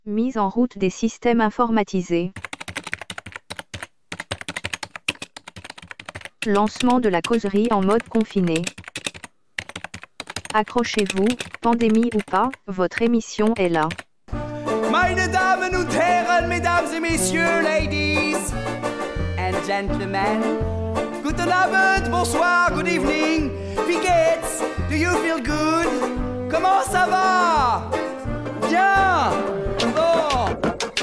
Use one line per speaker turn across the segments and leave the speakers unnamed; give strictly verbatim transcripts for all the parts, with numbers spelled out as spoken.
Mise en route des systèmes informatisés. Lancement de la causerie en mode confiné. Accrochez-vous, pandémie ou pas, votre émission est là.
Meine Damen und Herren, Mesdames et Messieurs, Ladies and Gentlemen, guten Abend, bonsoir, good evening, wie geht's? Do you feel good? Comment ça va? Bien! Bon!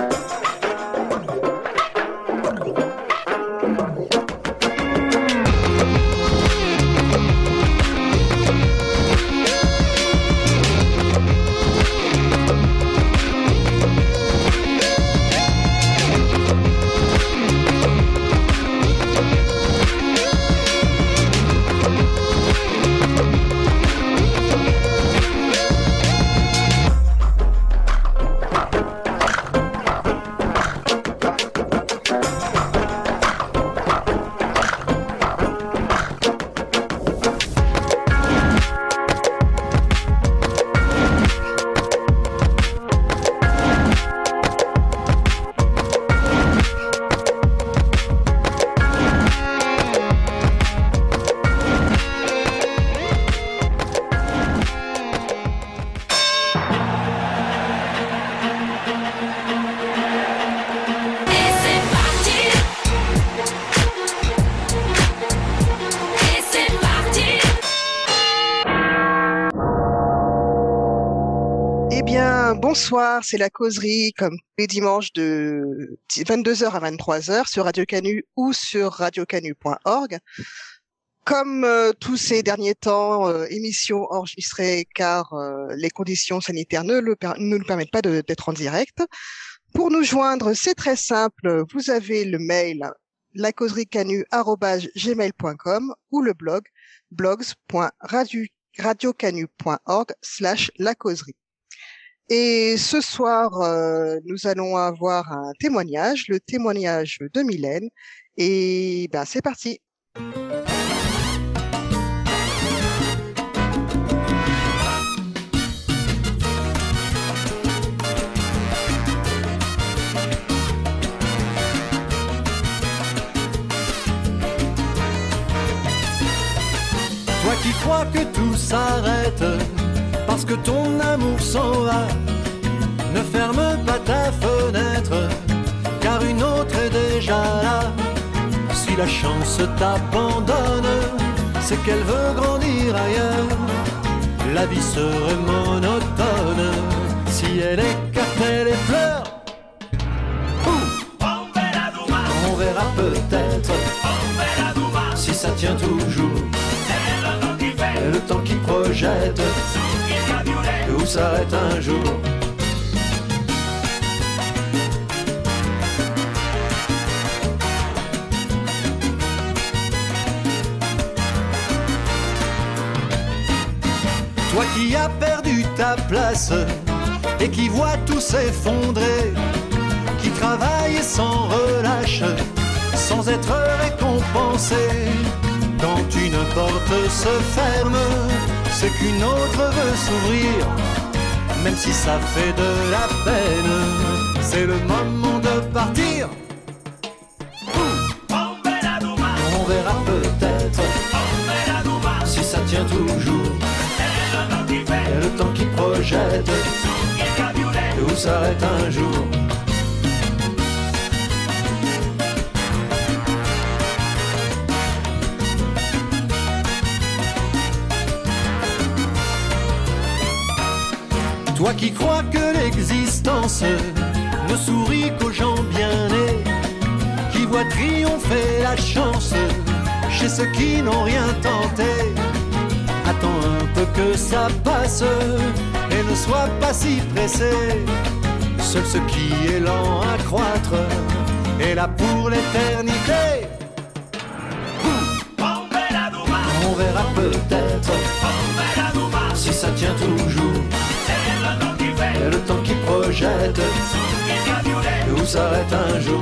Bonsoir, c'est la causerie comme les dimanches de vingt-deux heures à vingt-trois heures sur Radio Canu ou sur radio canu point org. Comme euh, tous ces derniers temps, euh, émission enregistrée car euh, les conditions sanitaires ne, le, ne nous permettent pas de, d'être en direct. Pour nous joindre, c'est très simple, vous avez le mail lacauserie-canu arobase gmail point com ou le blog blogs point radio canu point org slash lacauserie. Et ce soir, euh, nous allons avoir un témoignage, le témoignage de Mylène. Et ben, c'est parti.
Toi qui crois que tout s'arrête parce que ton amour s'en va, ne ferme pas ta fenêtre, car une autre est déjà là. Si la chance t'abandonne, c'est qu'elle veut grandir ailleurs. La vie serait monotone si elle écartait les fleurs. Ouh. On verra peut-être si ça tient toujours. Le temps qui projette où s'arrête un jour. Toi qui as perdu ta place et qui vois tout s'effondrer, qui travaille sans relâche, sans être récompensé. Quand une porte se ferme, c'est qu'une autre veut s'ouvrir, même si ça fait de la peine, c'est le moment de partir. On verra peut-être si ça tient toujours. Et le temps qui projette où s'arrête un jour. Toi qui crois que l'existence ne sourit qu'aux gens bien nés, qui voient triompher la chance chez ceux qui n'ont rien tenté, attends un peu que ça passe et ne sois pas si pressé. Seul ce qui est lent à croître est là pour l'éternité. On verra peut-être si ça tient toujours. Et le temps qui projette où s'arrête un jour.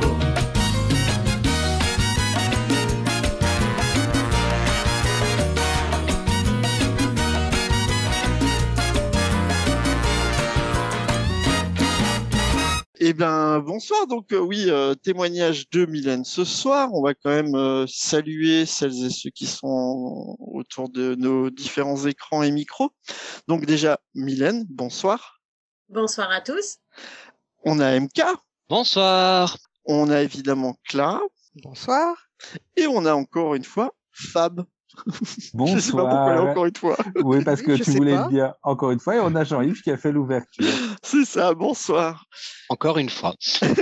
Eh ben bonsoir. Donc euh, oui, euh, témoignage de Mylène ce soir. On va quand même euh, saluer celles et ceux qui sont autour de nos différents écrans et micros. Donc déjà Mylène, bonsoir.
Bonsoir à tous.
On a M K.
Bonsoir.
On a évidemment Clara.
Bonsoir.
Et on a encore une fois Fab.
Bonsoir.
Je sais pas pourquoi là encore une fois.
Oui, parce que
Oui, je
tu
sais
voulais
pas.
le dire encore une fois, et on a Jean-Yves qui a fait l'ouverture.
C'est ça, bonsoir.
Encore une fois.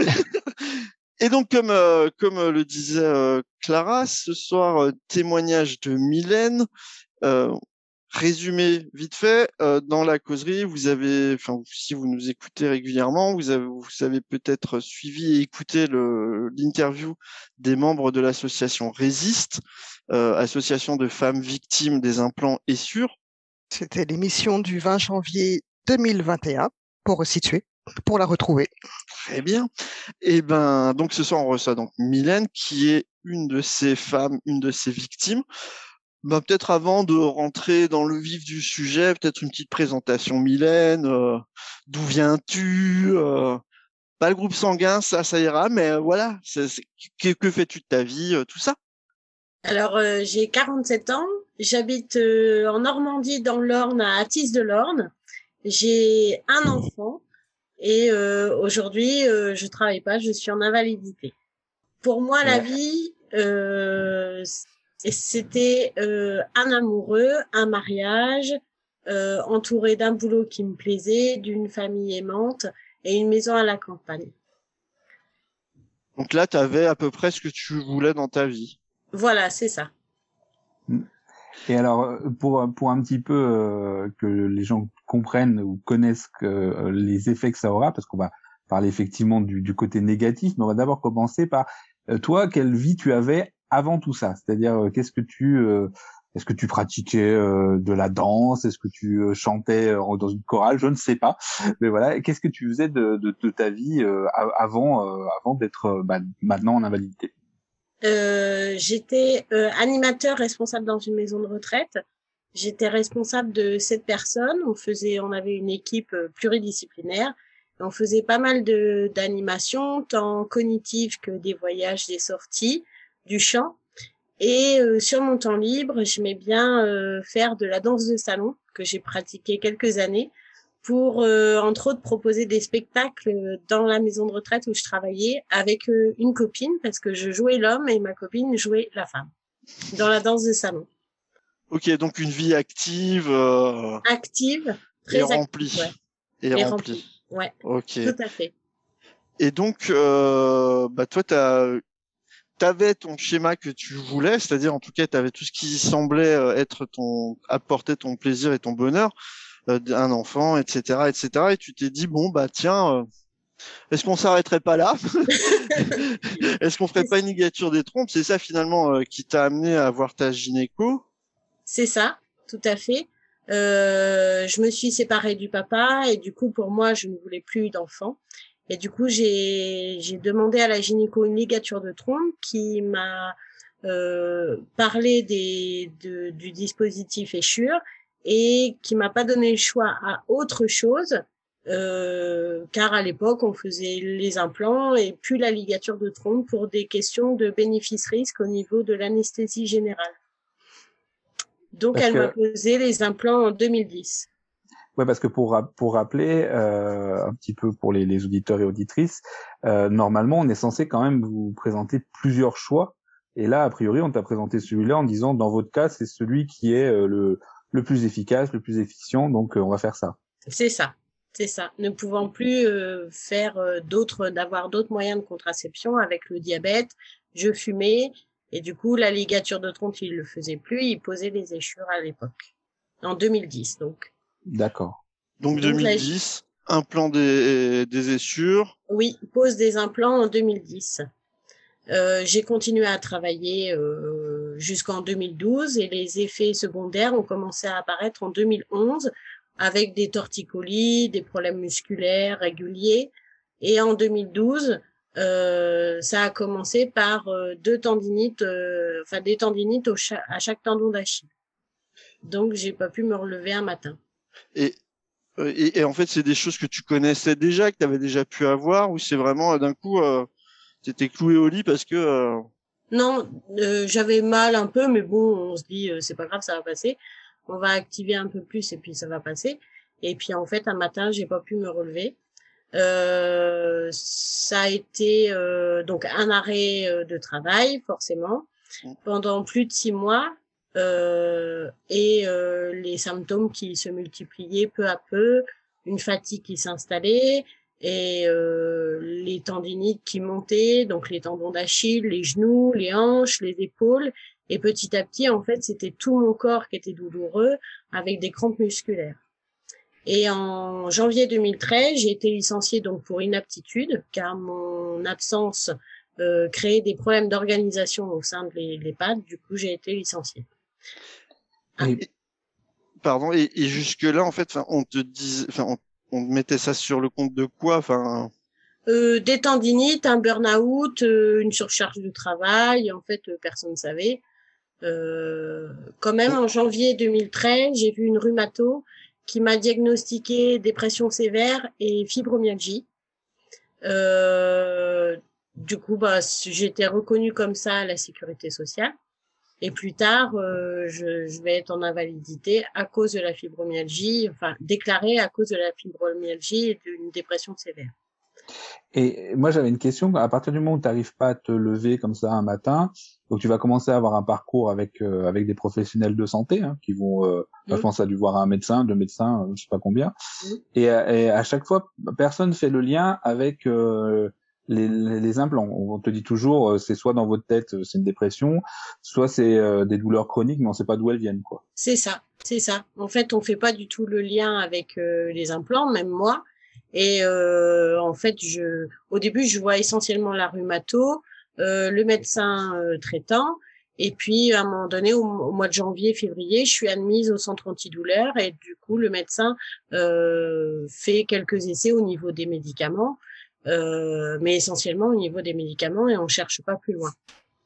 Et donc, comme, euh, comme euh, le disait euh, Clara, ce soir, euh, témoignage de Mylène. Euh, résumé vite fait, euh, dans la causerie, vous avez, enfin, si vous nous écoutez régulièrement, vous avez, vous avez peut-être suivi et écouté le, l'interview des membres de l'association Résiste, euh, association de femmes victimes des implants Essure.
C'était l'émission du vingt janvier deux mille vingt et un, pour resituer, pour la retrouver.
Très bien. Et ben, donc ce soir, on reçoit donc Mylène, qui est une de ces femmes, une de ces victimes. Ben, peut-être avant de rentrer dans le vif du sujet, peut-être une petite présentation, Mylène. Euh, d'où viens-tu euh, Pas le groupe sanguin, ça, ça ira, mais euh, voilà, c'est, c'est, que, que fais-tu de ta vie, euh, tout ça.
Alors, euh, j'ai quarante-sept ans. J'habite euh, en Normandie, dans l'Orne, à Athis-de-l'Orne. J'ai un enfant et euh, aujourd'hui, euh, je travaille pas, je suis en invalidité. Pour moi, la vie, euh, c'était euh, un amoureux, un mariage, euh, entouré d'un boulot qui me plaisait, d'une famille aimante et une maison à la campagne.
Donc là, tu avais à peu près ce que tu voulais dans ta vie.
Voilà, c'est ça.
Et alors, pour, pour un petit peu euh, que les gens comprennent ou connaissent que, euh, les effets que ça aura, parce qu'on va parler effectivement du, du côté négatif, mais on va d'abord commencer par euh, toi, quelle vie tu avais avant tout ça? C'est-à-dire, euh, qu'est-ce que tu... Euh, est-ce que tu pratiquais euh, de la danse? Est-ce que tu euh, chantais euh, dans une chorale? Je ne sais pas. Mais voilà, qu'est-ce que tu faisais de, de, de ta vie euh, avant, euh, avant d'être euh, bah, maintenant en invalidité?
Euh, j'étais euh, animateur responsable dans une maison de retraite. J'étais responsable de sept personnes. On faisait, on avait une équipe euh, pluridisciplinaire. On faisait pas mal de d'animations, tant cognitives que des voyages, des sorties, du chant. Et euh, sur mon temps libre, j'aimais bien euh, faire de la danse de salon que j'ai pratiqué quelques années pour, euh, entre autres, proposer des spectacles dans la maison de retraite où je travaillais avec euh, une copine, parce que je jouais l'homme et ma copine jouait la femme, dans la danse de salon.
Ok, donc une vie active. Euh...
Active, très
et
active,
remplie.
ouais.
Et,
et
remplie.
remplie. Ouais,
ok.
tout à fait.
Et donc, euh, bah toi, t'as, t'avais ton schéma que tu voulais, c'est-à-dire en tout cas, t'avais tout ce qui semblait être ton, apporter ton plaisir et ton bonheur. Euh, un enfant, et cetera, et cetera. Et tu t'es dit bon bah tiens, euh, est-ce qu'on s'arrêterait pas là? Est-ce qu'on ferait pas une ligature des trompes? C'est ça finalement euh, qui t'a amené à voir ta gynéco?
C'est ça, tout à fait. Euh, je me suis séparée du papa et du coup pour moi je ne voulais plus d'enfant. Et du coup j'ai j'ai demandé à la gynéco une ligature de trompe qui m'a euh, parlé des de, du dispositif Essure. Et qui m'a pas donné le choix à autre chose, euh, car à l'époque on faisait les implants et puis la ligature de trompe pour des questions de bénéfice-risque au niveau de l'anesthésie générale. Donc parce elle que... m'a posé les implants en deux mille dix.
Ouais, parce que pour pour rappeler euh, un petit peu pour les, les auditeurs et auditrices, euh, normalement on est censé quand même vous présenter plusieurs choix. Et là, a priori, on t'a présenté celui-là en disant dans votre cas c'est celui qui est euh, le le plus efficace, le plus efficient, donc euh, on va faire ça.
C'est ça, c'est ça. Ne pouvant plus euh, faire euh, d'autres, d'avoir d'autres moyens de contraception avec le diabète, je fumais, et du coup, la ligature de trompe, il le faisait plus, il posait les échures à l'époque. En deux mille dix, donc.
D'accord.
Donc, donc deux mille dix, la... implant des, des échures.
Oui, pose des implants en deux mille dix. Euh, j'ai continué à travailler euh, jusqu'en deux mille douze et les effets secondaires ont commencé à apparaître en deux mille onze avec des torticolis, des problèmes musculaires réguliers. Et en deux mille douze, euh, ça a commencé par euh, deux tendinites, euh, enfin des tendinites au cha- à chaque tendon d'Achille. Donc j'ai pas pu me relever un matin.
Et et, et en fait, c'est des choses que tu connaissais déjà, que tu avais déjà pu avoir, ou c'est vraiment d'un coup, euh, tu étais cloué au lit parce que... Euh...
Non, euh, j'avais mal un peu, mais bon, on se dit, euh, c'est pas grave, ça va passer. On va activer un peu plus et puis ça va passer. Et puis en fait, un matin, j'ai pas pu me relever. Euh, ça a été euh, donc un arrêt euh, de travail, forcément, pendant plus de six mois. Euh, et euh, les symptômes qui se multipliaient peu à peu, une fatigue qui s'installait et euh, les tendinites qui montaient, donc les tendons d'Achille, les genoux, les hanches, les épaules, et petit à petit, en fait, c'était tout mon corps qui était douloureux avec des crampes musculaires. Et en janvier deux mille treize, j'ai été licenciée donc pour inaptitude, car mon absence euh, créait des problèmes d'organisation au sein de l'EHPAD. Du coup, j'ai été licenciée.
Et, pardon, et, et jusque-là, en fait, on te disait, enfin, on, on mettait ça sur le compte de quoi, enfin
euh, Des tendinites, un burn-out, euh, une surcharge de travail. En fait, euh, personne ne savait. Euh, quand même, en janvier deux mille treize, j'ai vu une rhumato qui m'a diagnostiqué dépression sévère et fibromyalgie. Euh, du coup, bah, j'ai été reconnue comme ça à la sécurité sociale. Et plus tard, euh, je, je vais être en invalidité à cause de la fibromyalgie, enfin déclarée à cause de la fibromyalgie et d'une dépression sévère.
Et moi, j'avais une question. À partir du moment où tu n'arrives pas à te lever comme ça un matin, donc tu vas commencer à avoir un parcours avec euh, avec des professionnels de santé hein, qui vont, euh, mmh. je pense, à dû voir un médecin, deux médecins, je sais pas combien. Mmh. Et, et à chaque fois, personne fait le lien avec euh, les, les, les implants. On te dit toujours, euh, c'est soit dans votre tête, c'est une dépression, soit c'est euh, des douleurs chroniques, mais on sait pas d'où elles viennent, quoi.
C'est ça, c'est ça. En fait, on fait pas du tout le lien avec euh, les implants, même moi. Et euh, en fait, je, au début, je vois essentiellement la rhumato, euh, le médecin euh, traitant, et puis à un moment donné, au, au mois de janvier, février, je suis admise au centre antidouleur, et du coup, le médecin euh, fait quelques essais au niveau des médicaments, euh, mais essentiellement au niveau des médicaments, et on cherche pas plus loin.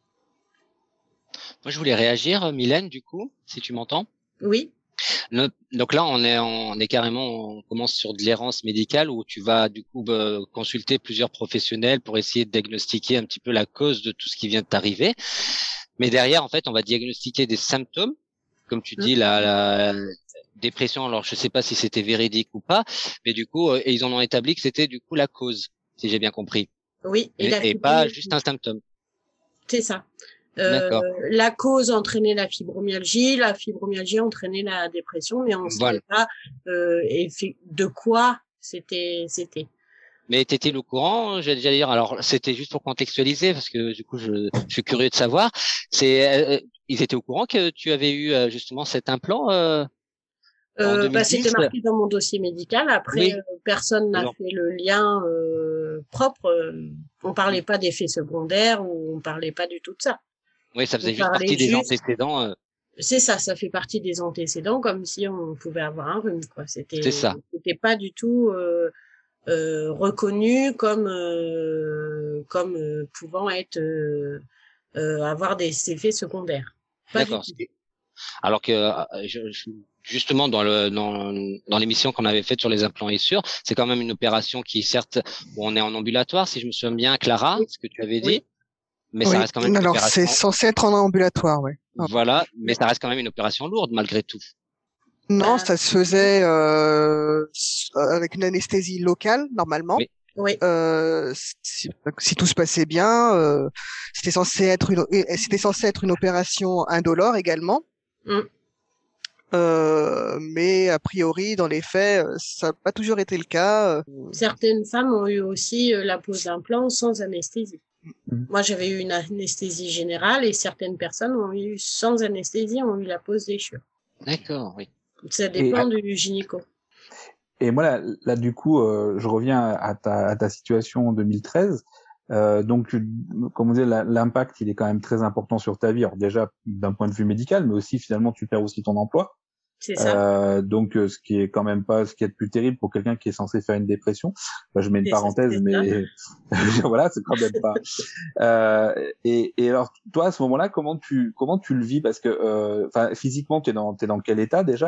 Moi, je voulais réagir, Mylène, du coup, si tu m'entends.
Oui.
Donc là, on est, on est carrément, on commence sur de l'errance médicale où tu vas du coup euh, consulter plusieurs professionnels pour essayer de diagnostiquer un petit peu la cause de tout ce qui vient de t'arriver. Mais derrière, en fait, on va diagnostiquer des symptômes, comme tu dis, la, la dépression. Alors, je sais pas si c'était véridique ou pas, mais du coup, euh, ils en ont établi que c'était du coup la cause, si j'ai bien compris.
Oui.
Et, et, et pas juste un symptôme.
C'est ça. Euh, la cause entraînait la fibromyalgie, la fibromyalgie entraînait la dépression, mais on ne
voilà.
savait pas euh, de quoi c'était. c'était.
Mais t'étais au courant, j'allais dire. Alors c'était juste pour contextualiser parce que du coup je, je suis curieux de savoir. C'est, euh, ils étaient au courant que tu avais eu euh, justement cet implant. Euh,
euh, bah, c'était marqué dans mon dossier médical. Après,
oui.
euh, personne n'a fait le lien euh, propre. On parlait pas d'effets secondaires ou on parlait pas du tout de ça.
Oui, ça faisait juste partie des juste... antécédents. Euh...
C'est ça, ça fait partie des antécédents, comme si on pouvait avoir un rhume, quoi. C'était,
c'est ça.
C'était pas du tout euh, euh, reconnu comme euh, comme euh, pouvant être euh, euh, avoir des effets secondaires. Pas
D'accord. Alors que je, je, justement dans le dans dans l'émission qu'on avait faite sur les implants et sûrs, c'est quand même une opération qui certes on est en ambulatoire, si je me souviens bien, Clara, oui. ce que tu avais dit.
Oui.
Mais
oui.
ça reste quand même une
Alors,
opération.
c'est censé être en ambulatoire, oui.
Voilà, mais ça reste quand même une opération lourde malgré tout.
Non,
bah,
ça se faisait euh, avec une anesthésie locale normalement.
Oui.
Oui.
Euh, si, si tout se passait bien, euh, c'était censé être une, c'était censé être une opération indolore également.
Mm.
Euh, mais a priori, dans les faits, ça n'a pas toujours été le cas.
Certaines femmes ont eu aussi la pose d'implant sans anesthésie. Mmh. Moi, j'avais eu une anesthésie générale et certaines personnes ont eu sans anesthésie, ont eu la pose des cheveux.
D'accord, oui.
Ça dépend et, du gynéco.
Et moi, là, là du coup, euh, je reviens à ta, à ta situation en deux mille treize. Euh, donc, comme on disait, l'impact, il est quand même très important sur ta vie. Alors déjà, d'un point de vue médical, mais aussi, finalement, tu perds aussi ton emploi.
C'est ça.
Euh, donc, ce qui est quand même pas ce qui est de plus terrible pour quelqu'un qui est censé faire une dépression. Enfin, je mets une c'est parenthèse, ça, mais voilà, c'est quand même pas. Euh, et, et alors, toi, à ce moment-là, comment tu comment tu le vis? Parce que, enfin, euh, physiquement, t'es dans t'es dans quel état déjà?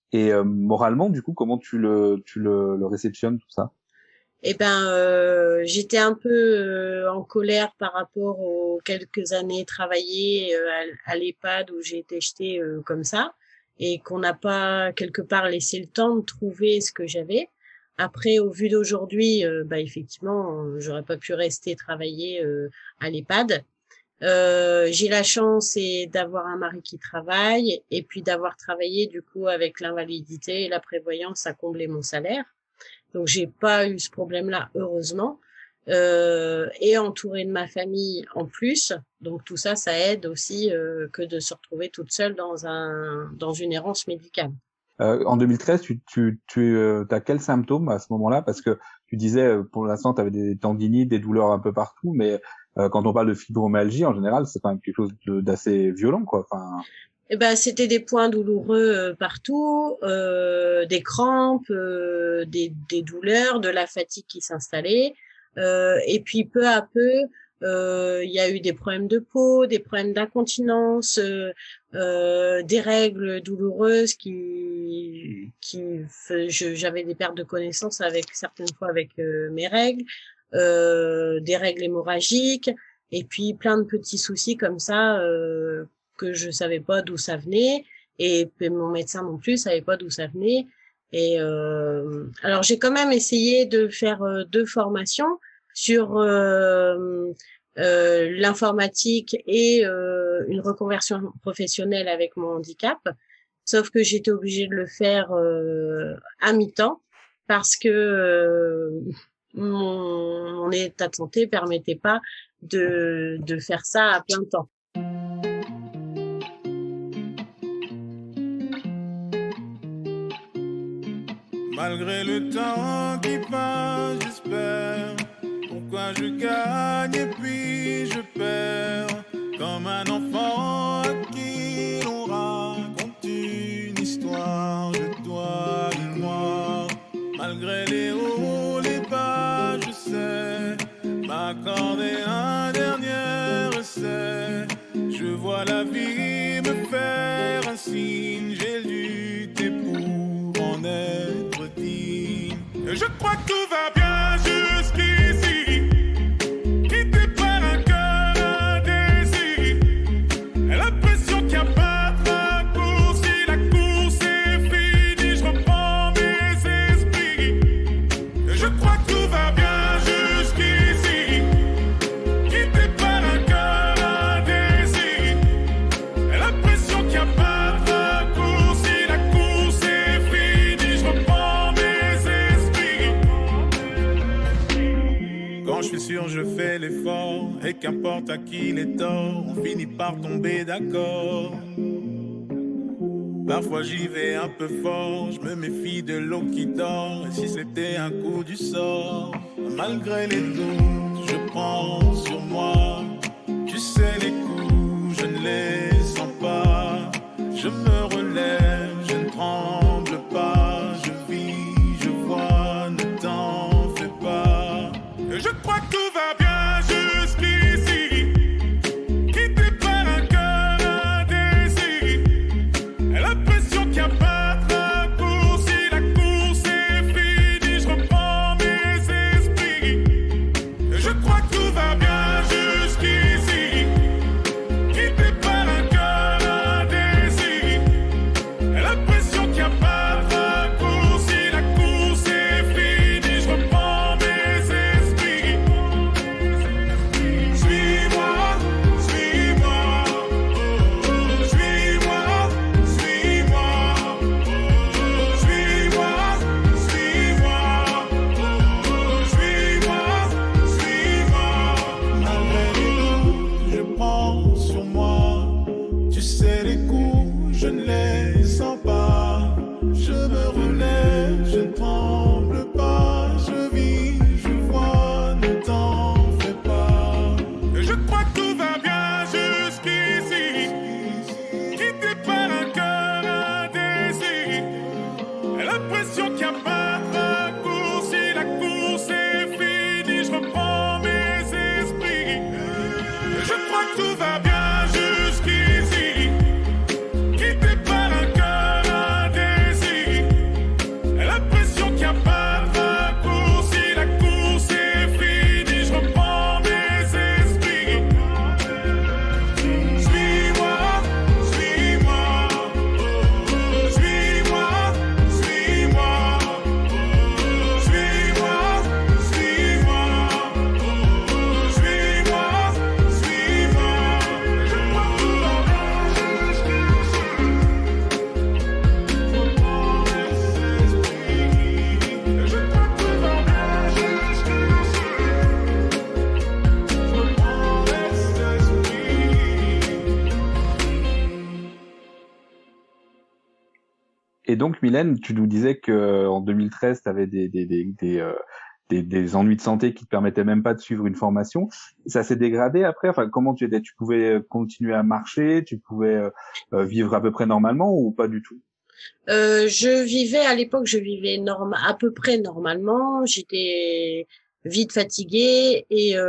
Et euh, moralement, du coup, comment tu le, tu le, le réceptionnes tout ça?
Eh ben, euh, j'étais un peu euh, en colère par rapport aux quelques années travaillées euh, à, à l'EHPAD où j'ai été jetée euh, comme ça et qu'on n'a pas quelque part laissé le temps de trouver ce que j'avais. Après, au vu d'aujourd'hui, euh, bah effectivement, euh, j'aurais pas pu rester travailler euh, à l'EHPAD. Euh, j'ai la chance et d'avoir un mari qui travaille et puis d'avoir travaillé du coup avec l'invalidité et la prévoyance à combler mon salaire. Donc j'ai pas eu ce problème-là, heureusement, euh, et entourée de ma famille en plus. Donc tout ça, ça aide aussi euh, que de se retrouver toute seule dans un dans une errance médicale.
Euh, en deux mille treize, tu tu tu euh, as quels symptômes à ce moment-là? Parce que tu disais euh, pour l'instant tu avais des tendinites, des douleurs un peu partout, mais euh, quand on parle de fibromyalgie en général, c'est quand même quelque chose de, d'assez violent, quoi. Enfin.
Eh ben, c'était des points douloureux euh, partout, euh, des crampes, euh, des, des douleurs, de la fatigue qui s'installait. Euh, et puis, peu à peu, euh, il y a eu des problèmes de peau, des problèmes d'incontinence, euh, euh, des règles douloureuses qui, qui, je, j'avais des pertes de connaissance avec certaines fois avec euh, mes règles, euh, des règles hémorragiques, et puis plein de petits soucis comme ça. Euh, que je savais pas d'où ça venait et mon médecin non plus savait pas d'où ça venait et euh, alors j'ai quand même essayé de faire euh, deux formations sur euh, euh, l'informatique et euh, une reconversion professionnelle avec mon handicap, sauf que j'étais obligée de le faire euh, à mi-temps parce que euh, mon, mon état de santé permettait pas de de faire ça à plein temps.
Malgré le temps qui passe, j'espère. Pourquoi je gagne et puis je perds. Comme un enfant à qui l'on raconte une histoire. Je dois le noir. Malgré les hauts, les bas, je sais m'accorder un dernier essai. Je vois la vie me faire un signe. J'ai lutté pour en être digne. Je crois que tout va bien jusqu'ici. Quitté par un cœur indécis. L'impression qu'il n'y a pas de raccourci. La course est finie. Je reprends mes esprits. Je crois que tout va bien jusqu'ici. Quitté par un cœur indécis. L'impression qu'il n'y a pas de raccourci. La course est finie. Je reprends mes esprits. Quand je suis sûr, je fais l'effort. Et qu'importe à qui les torts, on finit par tomber d'accord. Parfois j'y vais un peu fort, je me méfie de l'eau qui dort. Et si c'était un coup du sort, malgré les doutes, je prends sur moi. Tu sais les coups, je ne les sens pas. Je me relève, je ne tremble pas. Je vis, je vois, ne t'en fais pas. Je crois que tout va bien jusqu'ici. Quitté par un cœur indécis. L'impression qu'il n'y a pas de raccourci. La course est finie. Je reprends mes esprits. Je crois que tout va bien jusqu'ici. Quitté par un cœur indécis. L'impression qu'il n'y a pas de raccourci. La course est finie. Je reprends mes esprits.
donc, Mylène, tu nous disais que en deux mille treize, tu avais des, des, des, des, euh, des, des ennuis de santé qui te permettaient même pas de suivre une formation. Ça s'est dégradé après? Enfin, comment tu étais? Tu pouvais continuer à marcher? Tu pouvais euh, vivre à peu près normalement ou pas du tout?
Euh, je vivais, à l'époque, je vivais norm à peu près normalement. J'étais vite fatiguée et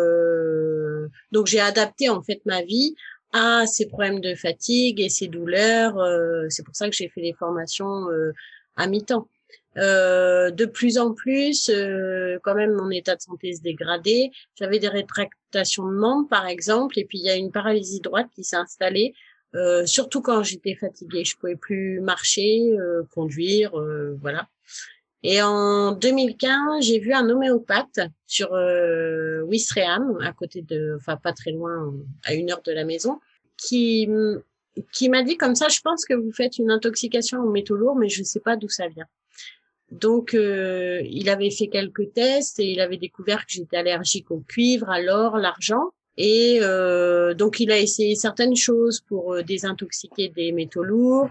euh, donc j'ai adapté en fait ma vie à ces problèmes de fatigue et ces douleurs. Euh, c'est pour ça que j'ai fait des formations euh, à mi-temps. Euh, de plus en plus, euh, quand même, mon état de santé se dégradait. J'avais des rétractations de membres, par exemple, et puis il y a une paralysie droite qui s'est installée. Euh, surtout quand j'étais fatiguée, je pouvais plus marcher, euh, conduire, euh, voilà. Et en deux mille quinze, j'ai vu un homéopathe sur euh, Ouistreham, à côté de, enfin pas très loin, à une heure de la maison, qui qui m'a dit comme ça, je pense que vous faites une intoxication aux métaux lourds, mais je sais pas d'où ça vient. Donc euh, il avait fait quelques tests et il avait découvert que j'étais allergique au cuivre, à l'or, l'argent. Et euh, donc, il a essayé certaines choses pour euh, désintoxiquer des métaux lourds.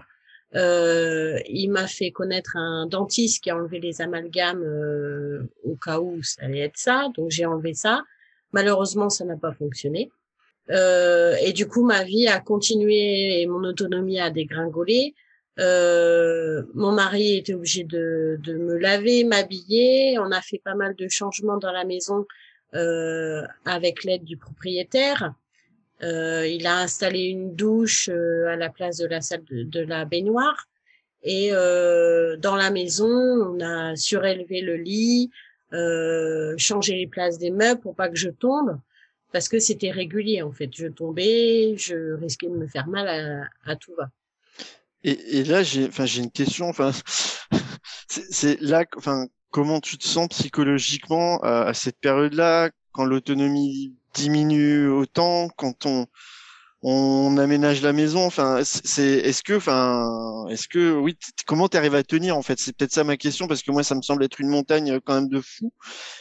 Euh, il m'a fait connaître un dentiste qui a enlevé les amalgames euh, au cas où ça allait être ça. Donc, j'ai enlevé ça. Malheureusement, ça n'a pas fonctionné. Euh, et du coup, ma vie a continué et mon autonomie a dégringolé. Euh, mon mari était obligé de, de me laver, m'habiller. On a fait pas mal de changements dans la maison. Euh, avec l'aide du propriétaire. Euh, il a installé une douche euh, à la place de la salle de, de la baignoire. Et euh, dans la maison, on a surélevé le lit, euh, changé les places des meubles pour pas que je tombe, parce que c'était régulier en fait. Je tombais, je risquais de me faire mal à, à tout va.
Et, et là, j'ai, enfin, j'ai une question. Enfin, c'est, c'est là, enfin. Comment tu te sens psychologiquement à, à cette période-là, quand l'autonomie diminue autant, quand on on aménage la maison, enfin, c'est, est-ce que, enfin, est-ce que, oui, t- comment tu arrives à tenir en fait? C'est peut-être ça ma question parce que moi, ça me semble être une montagne quand même de fou.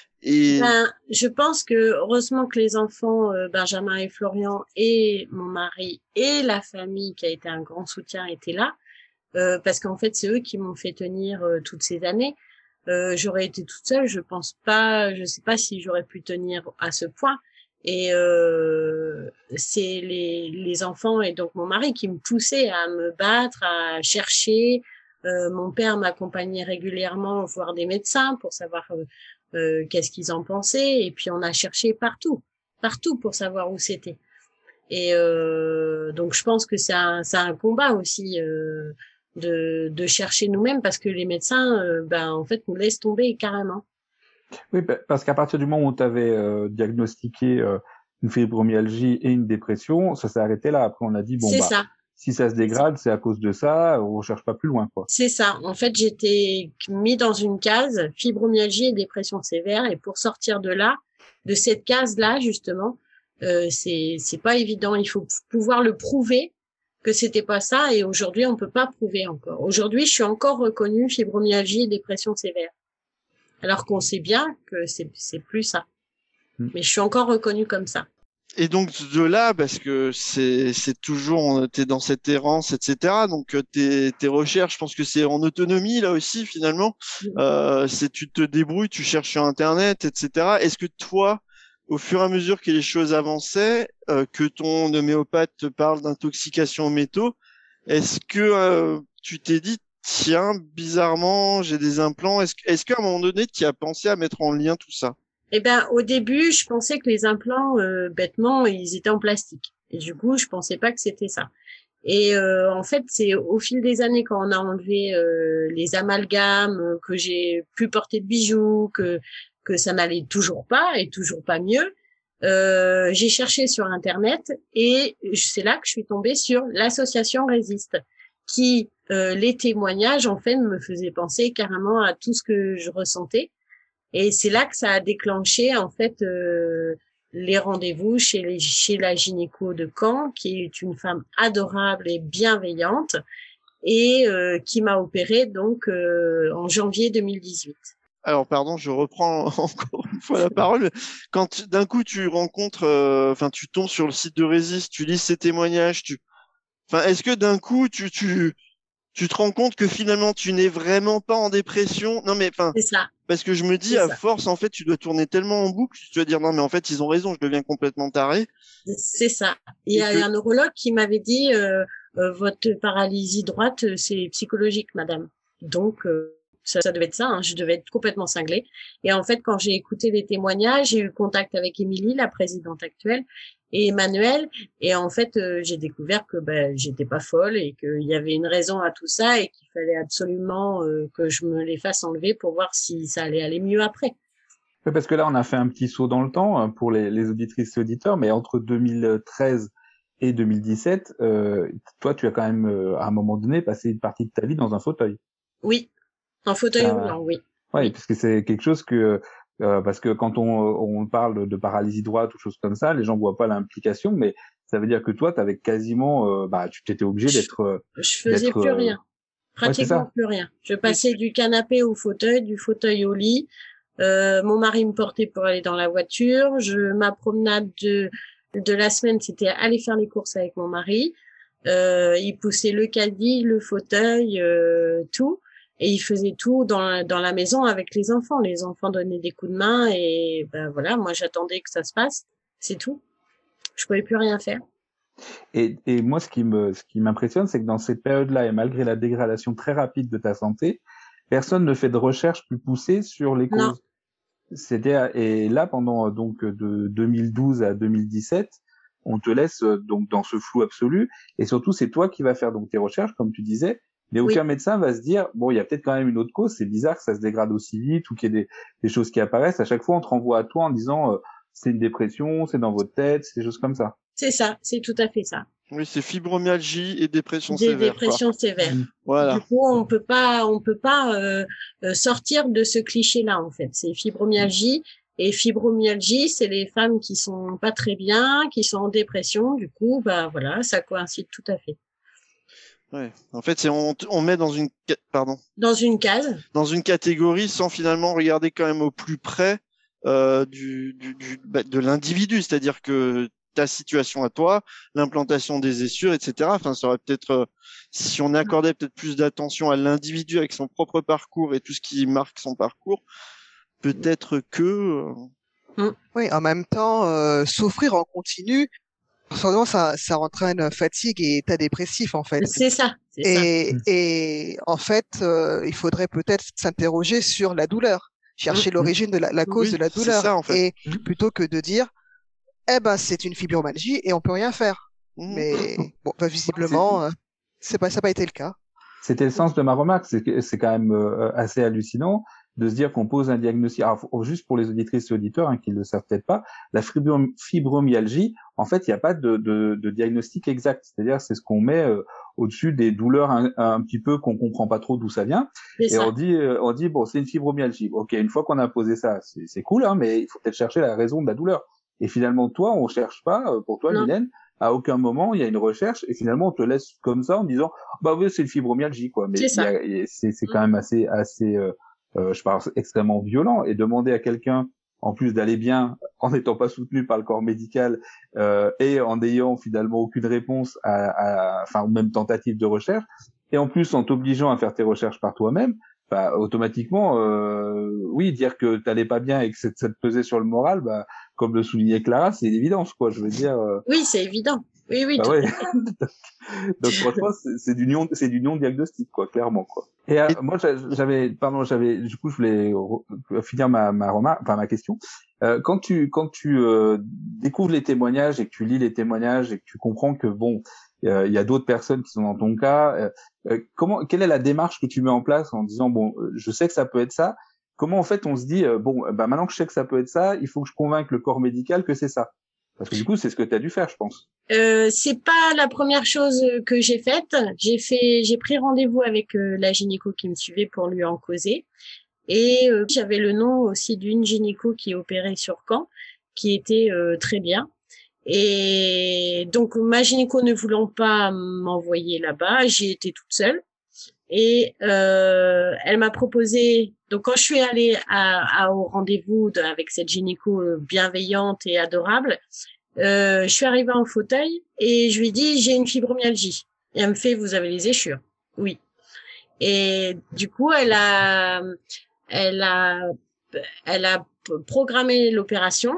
Et
ben, je pense que heureusement que les enfants, euh, Benjamin et Florian, et mon mari et la famille qui a été un grand soutien étaient là, euh, parce qu'en fait, c'est eux qui m'ont fait tenir euh, toutes ces années. Euh, j'aurais été toute seule, je pense pas, je sais pas si j'aurais pu tenir à ce point. Et euh, c'est les, les enfants et donc mon mari qui me poussaient à me battre, à chercher. Euh, mon père m'accompagnait régulièrement voir des médecins pour savoir euh, euh, qu'est-ce qu'ils en pensaient. Et puis on a cherché partout, partout pour savoir où c'était. Et euh, donc je pense que c'est un, c'est un combat aussi. Euh, de de chercher nous-mêmes parce que les médecins euh, ben en fait nous laissent tomber carrément.
Oui, parce qu'à partir du moment où tu avais euh, diagnostiqué euh, une fibromyalgie et une dépression, ça s'est arrêté là. Après on a dit bon
c'est
bah
ça.
si ça se dégrade, c'est à cause de ça, on cherche pas plus loin quoi.
C'est ça. En fait, j'étais mis dans une case fibromyalgie et dépression sévère et pour sortir de là, de cette case-là justement, euh, c'est c'est pas évident, il faut pouvoir le prouver que c'était pas ça et aujourd'hui on peut pas prouver encore. Aujourd'hui, je suis encore reconnue fibromyalgie et dépression sévère. Alors qu'on sait bien que c'est c'est plus ça.
Mm.
Mais je suis encore reconnue comme ça.
et donc de là, parce que c'est c'est toujours, t'es dans cette errance, et cetera. Donc euh, tes tes recherches, je pense que c'est en autonomie là aussi finalement. Euh, c'est tu te débrouilles, tu cherches sur Internet, et cetera. Est-ce que toi, au fur et à mesure que les choses avançaient, euh, que ton homéopathe te parle d'intoxication aux métaux, est-ce que euh, tu t'es dit, tiens, bizarrement, j'ai des implants. Est-ce, est-ce qu'à un moment donné, tu as pensé à mettre en lien tout ça?
Eh ben, au début, je pensais que les implants, euh, bêtement, ils étaient en plastique. Et du coup, je pensais pas que c'était ça. Et euh, en fait, c'est au fil des années quand on a enlevé euh, les amalgames, que j'ai pu porter de bijoux, que que ça n'allait toujours pas et toujours pas mieux. Euh, j'ai cherché sur Internet et c'est là que je suis tombée sur l'association Résiste, qui euh, les témoignages en fait me faisaient penser carrément à tout ce que je ressentais. Et c'est là que ça a déclenché en fait euh, les rendez-vous chez les, chez la gynéco de Caen, qui est une femme adorable et bienveillante et euh, qui m'a opérée donc euh, en janvier deux mille dix-huit.
Alors, pardon, je reprends encore une fois la parole. Quand tu- d'un coup tu rencontres, enfin, tu tombes sur le site de Résiste, tu lis ces témoignages, tu, enfin, est-ce que d'un coup tu, tu, tu te rends compte que finalement, tu n'es vraiment pas en dépression. Non, mais enfin,
C'est ça.
parce que je me dis,
C'est
à
ça.
force, en fait, tu dois tourner tellement en boucle, tu dois dire, non, mais en fait, ils ont raison, je deviens complètement taré.
C'est ça. Il y
Et
a
que-
un neurologue qui m'avait dit euh, euh, votre paralysie droite, euh, c'est psychologique, madame. Donc euh, ça, ça devait être ça. Hein, je devais être complètement cinglée. Et en fait, quand j'ai écouté les témoignages, j'ai eu contact avec Émilie, la présidente actuelle, et Emmanuel. Et en fait, euh, j'ai découvert que ben j'étais pas folle et qu'il y avait une raison à tout ça et qu'il fallait absolument euh, que je me les fasse enlever pour voir si ça allait aller mieux après.
Ouais, parce que là, on a fait un petit saut dans le temps hein, pour les, les auditrices et auditeurs, mais entre deux mille treize et deux mille dix-sept, euh, toi, tu as quand même, euh, à un moment donné, passé une partie de ta vie dans un fauteuil.
Oui, en fauteuil
Ça-
roulant, oui.
Ouais,
Oui.
parce que c'est quelque chose que, euh, parce que quand on, on parle de paralysie droite ou choses comme ça, les gens voient pas l'implication, mais ça veut dire que toi, t'avais quasiment, euh, bah, tu t'étais obligé
Je-
d'être, euh,
Je faisais
d'être,
plus
euh,
rien. Pratiquement
ça.
plus rien. Je passais du canapé au fauteuil, du fauteuil au lit. Euh, mon mari me portait pour aller dans la voiture. Je, ma promenade de, de la semaine, c'était aller faire les courses avec mon mari. Euh, il poussait le caddie, le fauteuil, euh, tout. Et il faisait tout dans la, dans la maison avec les enfants. Les enfants donnaient des coups de main et ben voilà, moi j'attendais que ça se passe. C'est tout. Je pouvais plus rien faire.
Et, et moi, ce qui me, ce qui m'impressionne, c'est que dans cette période-là, et malgré la dégradation très rapide de ta santé, personne ne fait de recherche plus poussée sur les
Non.
causes. C'était, et là, pendant, donc, de deux mille douze à deux mille dix-sept, on te laisse, euh, donc, dans ce flou absolu. Et surtout, c'est toi qui vas faire, donc, tes recherches, comme tu disais. Mais
Oui.
aucun médecin va se dire, bon, il y a peut-être quand même une autre cause. C'est bizarre que ça se dégrade aussi vite ou qu'il y ait des, des choses qui apparaissent. À chaque fois, on te renvoie à toi en disant, euh, c'est une dépression, c'est dans votre tête, c'est des choses comme ça.
C'est ça, c'est tout à fait ça.
Oui, c'est fibromyalgie et dépression
Des
sévère.
dépressions sévères.
Mmh.
Voilà.
Du coup, on peut pas, on peut pas euh, euh, sortir de ce cliché-là en fait. C'est fibromyalgie et fibromyalgie, c'est les femmes qui sont pas très bien, qui sont en dépression. Du coup, bah voilà, ça coïncide tout à fait.
Ouais. En fait, c'est on, on met dans une ca- pardon
Dans une case.
dans une catégorie sans finalement regarder quand même au plus près euh, du, du, du bah, de l'individu, c'est-à-dire que ta situation à toi, l'implantation des essures, et cetera. Enfin, ça aurait peut-être, euh, si on accordait peut-être plus d'attention à l'individu avec son propre parcours et tout ce qui marque son parcours, peut-être que. euh,
Oui, en même temps, euh, souffrir en continu, forcément, ça, ça entraîne fatigue et état dépressif, en fait.
C'est ça, c'est ça.
Et, et en fait, euh, il faudrait peut-être s'interroger sur la douleur, chercher
Mm.
l'origine de la, la cause
Oui,
de la
c'est
douleur.
ça, en fait.
Et plutôt que de dire, eh ben, c'est une fibromyalgie et on peut rien faire.
Mhm.
Mais bon, bah, visiblement, euh, c'est pas, ça n'a pas été le cas.
C'était le sens de ma remarque. C'est que c'est quand même euh, assez hallucinant de se dire qu'on pose un diagnostic. Alors, faut- juste pour les auditrices et auditeurs hein, qui ne le savent peut-être pas, la fibrom- fibromyalgie, en fait, il n'y a pas de, de, de diagnostic exact. C'est-à-dire, c'est ce qu'on met euh, au-dessus des douleurs un, un petit peu qu'on comprend pas trop d'où ça vient.
C'est
Et
ça.
on dit, euh, on dit bon, c'est une fibromyalgie. Ok, une fois qu'on a posé ça, c'est c'est cool, hein, mais il faut peut-être chercher la raison de la douleur. Et finalement, toi, on cherche pas. euh, Pour toi,
Non.
Mylène, à aucun moment il y a une recherche. Et finalement, on te laisse comme ça en disant, bah oui, c'est une fibromyalgie, quoi. Mais
C'est
il y a- il y a- c'est c'est quand même assez, assez, euh, euh, je parle extrêmement violent. Et demander à quelqu'un, en plus d'aller bien, en n'étant pas soutenu par le corps médical euh, et en n'ayant finalement aucune réponse à, à, enfin, ou même tentative de recherche, et en plus en t'obligeant à faire tes recherches par toi-même. Bah, automatiquement, euh, oui, dire que t'allais pas bien et que ça ça te pesait sur le moral, bah, comme le soulignait Clara, c'est l'évidence, quoi. Je veux dire, euh,
Oui, c'est évident. Oui, oui.
bah
tout-
ouais. Donc franchement, c'est c'est du non, c'est du non diagnostic, quoi, clairement, quoi. Et euh, moi, j'a- j'avais, pardon, j'avais, du coup, je voulais re- finir ma ma remarque, enfin ma question. Euh, quand tu quand tu euh, découvres les témoignages et que tu lis les témoignages et que tu comprends que bon, euh, il y a d'autres personnes qui sont dans ton cas, euh, euh, comment, quelle est la démarche que tu mets en place en disant bon, euh, je sais que ça peut être ça. Comment en fait on se dit euh, bon, bah maintenant que je sais que ça peut être ça, il faut que je convainque le corps médical que c'est ça. Parce que du coup, c'est ce que tu as dû faire, je pense.
Euh, c'est pas la première chose que j'ai faite. J'ai fait, j'ai pris rendez-vous avec euh, la gynéco qui me suivait pour lui en causer. Et euh, j'avais le nom aussi d'une gynéco qui opérait sur Caen, qui était euh, très bien. Et donc ma gynéco ne voulant pas m'envoyer là-bas, j'y étais toute seule. Et euh, elle m'a proposé. Donc quand je suis allée à, à au rendez-vous de, avec cette gynéco bienveillante et adorable, euh, je suis arrivée en fauteuil et je lui ai dit j'ai une fibromyalgie. Et elle me fait vous avez les échures. Oui. Et du coup, elle a, elle a, elle a programmé l'opération.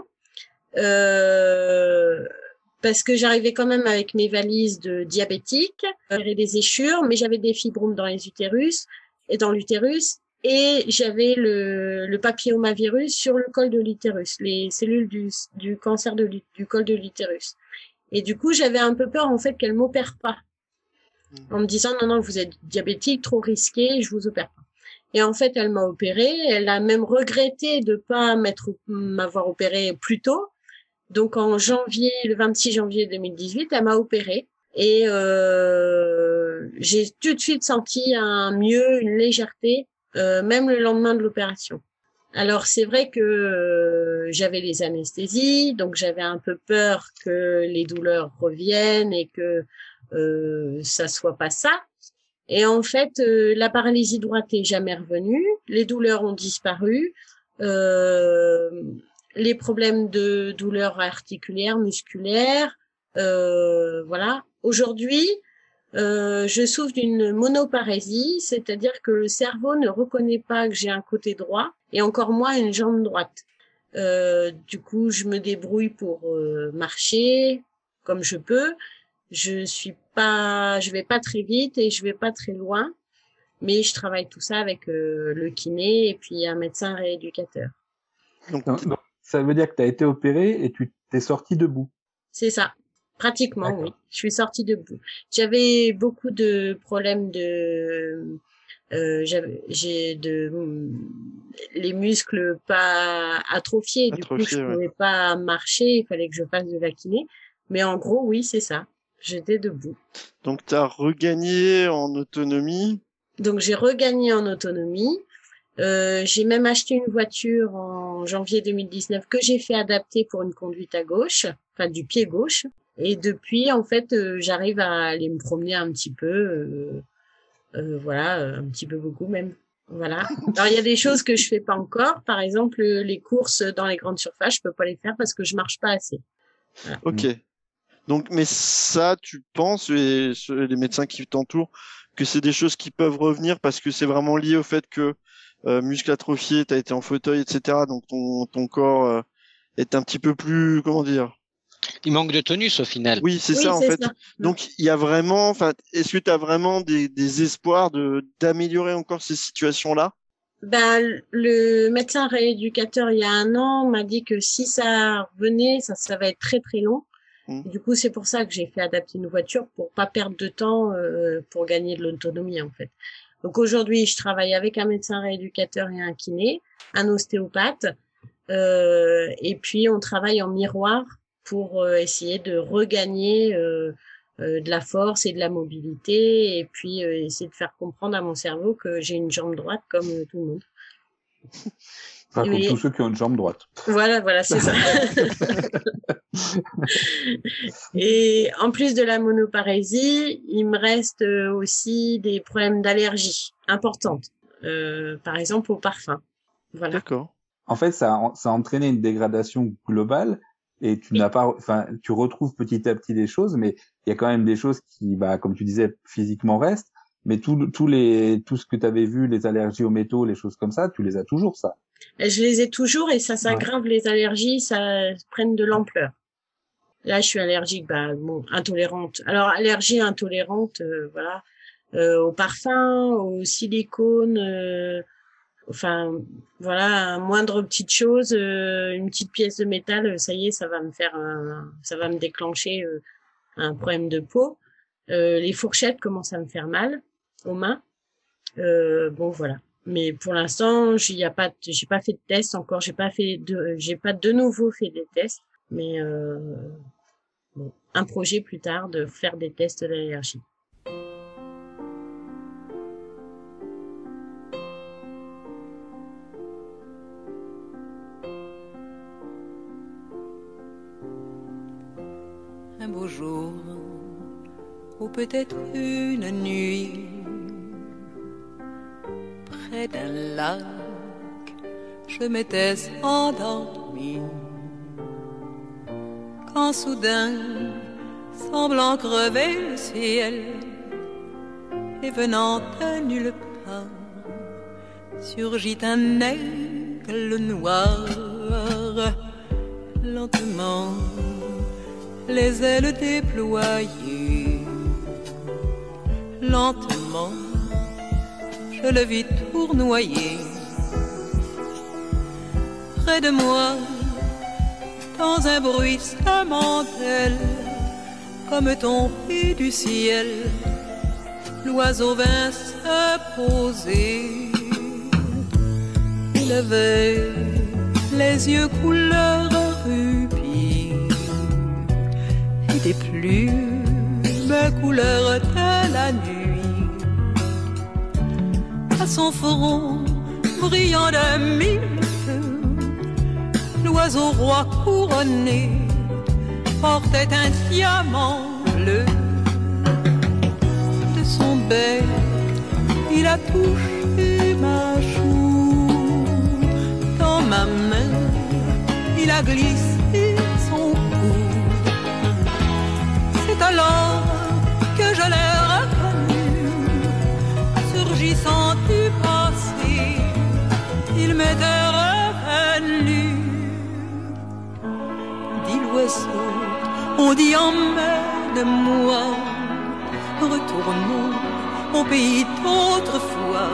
Euh, parce que j'arrivais quand même avec mes valises de diabétique, j'avais des échures, mais j'avais des fibromes dans les utérus et dans l'utérus, et j'avais le, le papillomavirus sur le col de l'utérus, les cellules du, du cancer de, du col de l'utérus. Et du coup, j'avais un peu peur en fait qu'elle m'opère pas, en me disant non non, vous êtes diabétique, trop risqué, je vous opère pas. Et en fait, elle m'a opéré. Elle a même regretté de pas m'être m'avoir opéré plus tôt. Donc en janvier, le vingt-six janvier deux mille dix-huit, elle m'a opérée et euh, j'ai tout de suite senti un mieux, une légèreté, euh, même le lendemain de l'opération. Alors c'est vrai que euh, j'avais les anesthésies, donc j'avais un peu peur que les douleurs reviennent et que euh, ça soit pas ça. Et en fait, euh, la paralysie droite est jamais revenue, les douleurs ont disparu. Euh, les problèmes de douleurs articulaires, musculaires, euh, voilà. Aujourd'hui, euh, je souffre d'une monoparésie, c'est-à-dire que le cerveau ne reconnaît pas que j'ai un côté droit et encore moins une jambe droite. Euh, du coup, je me débrouille pour euh, marcher comme je peux. Je suis pas, je vais pas très vite et je vais pas très loin, mais je travaille tout ça avec euh, le kiné et puis un médecin rééducateur.
Donc, donc, ça veut dire que tu as été opéré et tu t'es sorti debout.
C'est ça. Pratiquement,
D'accord.
oui. Je suis sortie debout. J'avais beaucoup de problèmes de, euh, j'avais, j'ai de, les muscles pas atrophiés. Du coup, je
Atrophié,
pouvais
ouais.
pas marcher. Il fallait que je fasse de la kiné. Mais en gros, oui, c'est ça. J'étais debout.
Donc, tu as regagné en autonomie.
Donc, j'ai regagné en autonomie. Euh, j'ai même acheté une voiture en janvier deux mille dix-neuf que j'ai fait adapter pour une conduite à gauche, enfin du pied gauche. Et depuis, en fait, euh, j'arrive à aller me promener un petit peu, euh, euh, voilà, un petit peu beaucoup même. Voilà. Alors il y a des choses que je fais pas encore. Par exemple, les courses dans les grandes surfaces, je peux pas les faire parce que je marche pas assez. Voilà.
Ok. Donc, mais ça, tu penses, et les médecins qui t'entourent, que c'est des choses qui peuvent revenir parce que c'est vraiment lié au fait que euh, muscle atrophié, tu as été en fauteuil, et cetera. Donc ton, ton corps euh, est un petit peu plus, comment dire?
Il manque de tonus au final.
Oui, c'est
Oui,
ça en
c'est
fait.
ça.
Donc il y a vraiment, enfin, est-ce que tu as vraiment des, des espoirs de d'améliorer encore ces situations-là?
Ben, le médecin rééducateur, il y a un an, m'a dit que si ça revenait, ça, ça va être très très long.
Mmh.
Du coup, c'est pour ça que j'ai fait adapter une voiture pour pas perdre de temps, euh, pour gagner de l'autonomie en fait. Donc aujourd'hui, je travaille avec un médecin rééducateur et un kiné, un ostéopathe, euh, et puis on travaille en miroir pour euh, essayer de regagner euh, euh, de la force et de la mobilité, et puis euh, essayer de faire comprendre à mon cerveau que j'ai une jambe droite comme euh, tout le monde.
Enfin, comme
Et-
tous ceux qui ont une jambe droite.
Voilà, voilà, c'est ça. Et en plus de la monoparésie, il me reste euh, aussi des problèmes d'allergie importantes, euh, par exemple au parfum. Voilà.
D'accord.
En fait, ça a, ça a entraîné une dégradation globale et tu
Oui.
n'as pas, enfin, tu retrouves petit à petit des choses, mais il y a quand même des choses qui, bah, comme tu disais, physiquement restent. Mais tout, tous les, tout ce que tu avais vu, les allergies aux métaux, les choses comme ça, tu les as toujours, ça.
Et je les ai toujours et ça s'aggrave, les allergies, ça prenne de l'ampleur. Là, je suis allergique, bah, bon, intolérante. Alors, allergie intolérante, euh, voilà, euh, au parfum, au silicone, euh, enfin, voilà, moindre petite chose, euh, une petite pièce de métal, ça y est, ça va me faire un, ça va me déclencher euh, un problème de peau. Euh, les fourchettes commencent à me faire mal aux mains. Euh, bon, voilà. Mais pour l'instant, j'y a pas, j'ai pas fait de test encore. J'ai pas fait de, j'ai pas de nouveau fait des tests. Mais euh, bon, un projet plus tard de faire des tests d'allergie.
Un beau jour, ou peut-être une nuit, près d'un lac, je m'étais endormi. Quand soudain, semblant crever le ciel, et venant de nulle pas, surgit un aigle noir. Lentement, les ailes déployées. Lentement, je le vis tournoyer. Près de moi, dans un bruit mortel, comme tombé du ciel, l'oiseau vint se poser. Il avait les yeux couleur rubis et des plumes couleur de la nuit. À son front brillant de mille feux, l'oiseau roi couronné portait un diamant bleu. De son bec, il a touché ma joue. Dans ma main, il a glissé son cou. C'est alors que je l'ai reconnu, surgissant du passé, il m'était revenu. Dit l'oiseau, on dit emmène-moi, retournons au pays d'autrefois.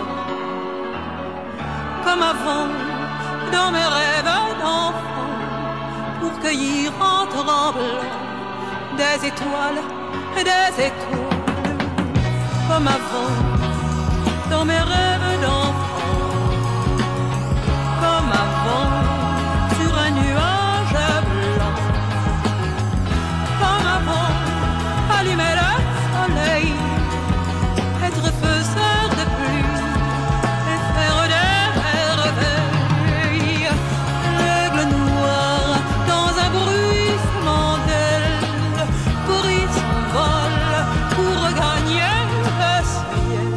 Comme avant, dans mes rêves d'enfant, pour cueillir en tremblant des étoiles, des étoiles. Comme avant, dans mes rêves d'enfant, comme avant, sur un nuage blanc. Comme avant, allumer le soleil, être faiseur de pluie et faire des merveilles. L'aigle noir dans un bruissement d'ailes prit son vol pour regagner le ciel.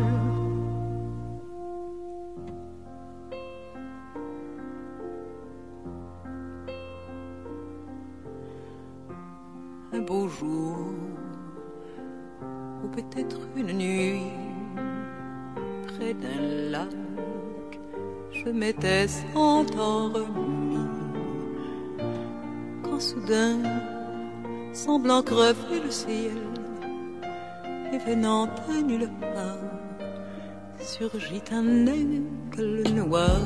Un beau jour, ou peut-être une nuit, près d'un lac, je m'étais endormi. Quand soudain, semblant crever le ciel, et venant de nulle part, surgit un aigle noir.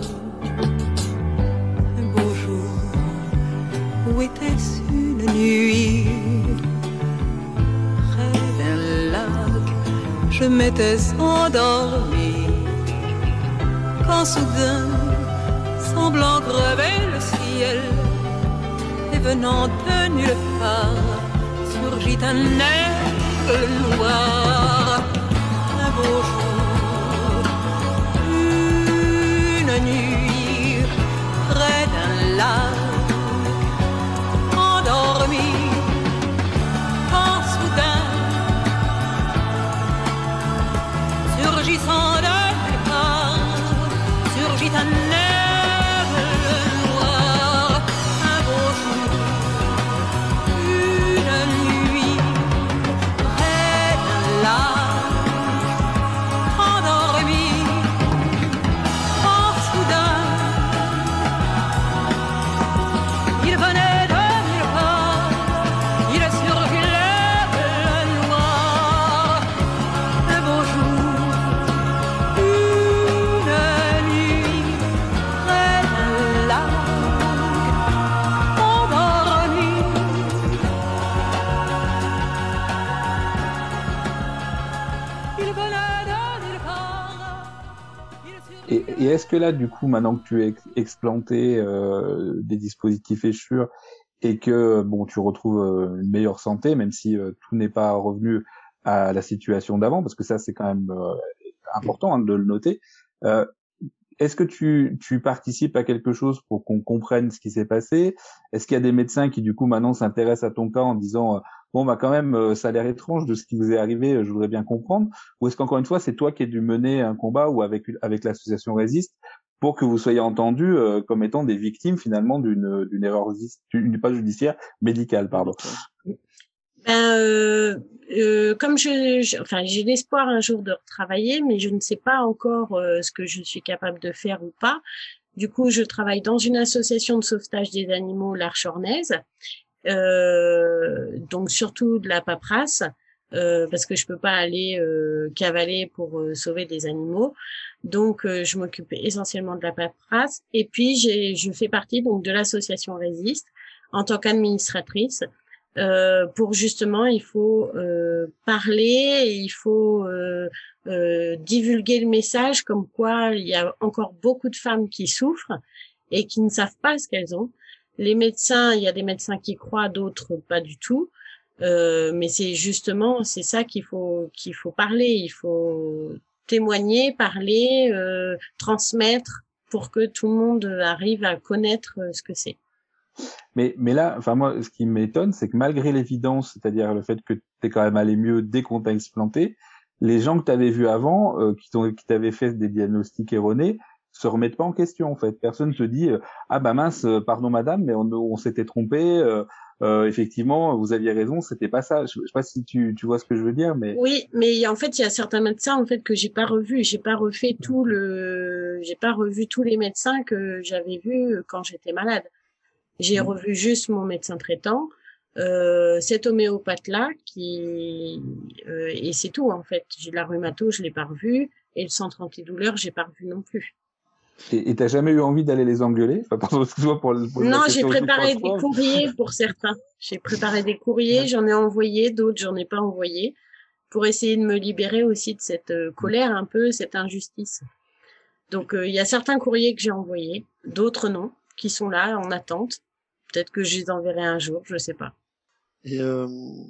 Un beau jour, où était-ce une nuit? Près d'un lac, je m'étais endormi. Quand soudain, semblant crever le ciel, et venant de nulle part, surgit un aigle noir. Un beau jour, une nuit, près d'un lac, endormi. Quand soudain, surgissant de nulle part, surgit un aigle noir. Un beau jour, une nuit, près d'un lac, endormi. Quand soudain, il venait de nulle part, il surgit l'aigle noir. Un beau jour, une nuit, près d'un lac, endormi. Il venait de nulle part, il surgit.
Et, et est-ce que là, du coup, maintenant que tu as ex- explanté euh, des dispositifs échures et que bon, tu retrouves euh, une meilleure santé, même si euh, tout n'est pas revenu à la situation d'avant, parce que ça, c'est quand même euh, important hein, de le noter. Euh, Est-ce que tu, tu participes à quelque chose pour qu'on comprenne ce qui s'est passé? Est-ce qu'il y a des médecins qui, du coup, maintenant s'intéressent à ton cas en disant euh, bon, bah quand même, euh, ça a l'air étrange de ce qui vous est arrivé, euh, je voudrais bien comprendre? Ou est-ce qu'encore une fois, c'est toi qui as dû mener un combat ou avec avec l'association Résiste pour que vous soyez entendus euh, comme étant des victimes finalement d'une d'une erreur, d'une pas judiciaire, médicale, pardon.
Ben, euh, euh, comme je, je- enfin, j'ai l'espoir un jour de retravailler, mais je ne sais pas encore euh, ce que je suis capable de faire ou pas. Du coup, je travaille dans une association de sauvetage des animaux, l'Arche Ornaise, euh, donc surtout de la paperasse, euh, parce que je peux pas aller euh, cavaler pour euh, sauver des animaux. Donc, euh, je m'occupe essentiellement de la paperasse. Et puis, j'ai, je fais partie donc de l'association Résiste en tant qu'administratrice. Euh, pour justement, il faut euh, parler, et il faut euh, euh, divulguer le message comme quoi il y a encore beaucoup de femmes qui souffrent et qui ne savent pas ce qu'elles ont. Les médecins, il y a des médecins qui croient, d'autres pas du tout. Euh, mais c'est justement, c'est ça qu'il faut qu'il faut parler. Il faut témoigner, parler, euh, transmettre pour que tout le monde arrive à connaître ce que c'est.
Mais, mais là, enfin moi, ce qui m'étonne, c'est que malgré l'évidence, c'est-à-dire le fait que t'es quand même allé mieux dès qu'on t'a explanté, les gens que t'avais vus avant, euh, qui t'ont, qui t'avaient fait des diagnostics erronés, se remettent pas en question en fait. Personne te dit euh, ah bah mince, euh, pardon madame, mais on, on s'était trompé. Euh, euh, effectivement, vous aviez raison, c'était pas ça. Je, je sais pas si tu, tu vois ce que je veux dire, mais
Oui, mais en fait, il y a certains médecins en fait que j'ai pas revus. J'ai pas refait tout le, j'ai pas revu tous les médecins que j'avais vus quand j'étais malade. J'ai
Mm.
revu juste mon médecin traitant, euh, cet homéopathe-là, qui euh, et c'est tout en fait. J'ai la rhumato, je l'ai pas revu, et le centre antidouleur, j'ai pas revu non plus.
et et t'as jamais eu envie d'aller les engueuler? Enfin, pardon, excuse-moi pour le- poser la
Non, j'ai
question aussi trois
préparé des
fois.
courriers pour certains. J'ai préparé des courriers, j'en ai envoyé, d'autres j'en ai pas envoyé, pour essayer de me libérer aussi de cette euh, colère un peu, cette injustice. Donc euh, il y a certains courriers que j'ai envoyés, d'autres non, qui sont là en attente. Peut-être que je les enverrai un jour, je sais pas.
Et, euh,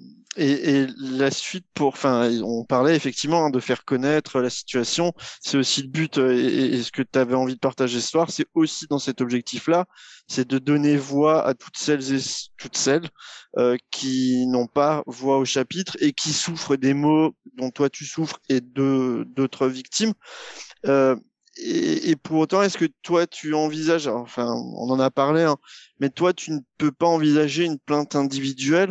et, et la suite pour, enfin, on parlait effectivement hein, de faire connaître la situation. C'est aussi le but euh, et, et ce que tu avais envie de partager ce soir, c'est aussi dans cet objectif-là, c'est de donner voix à toutes celles et toutes celles euh, qui n'ont pas voix au chapitre et qui souffrent des maux dont toi tu souffres et de d'autres victimes. Euh, et, et pour autant, est-ce que toi tu envisages, alors, enfin, on en a parlé, hein, mais toi tu ne peux pas envisager une plainte individuelle?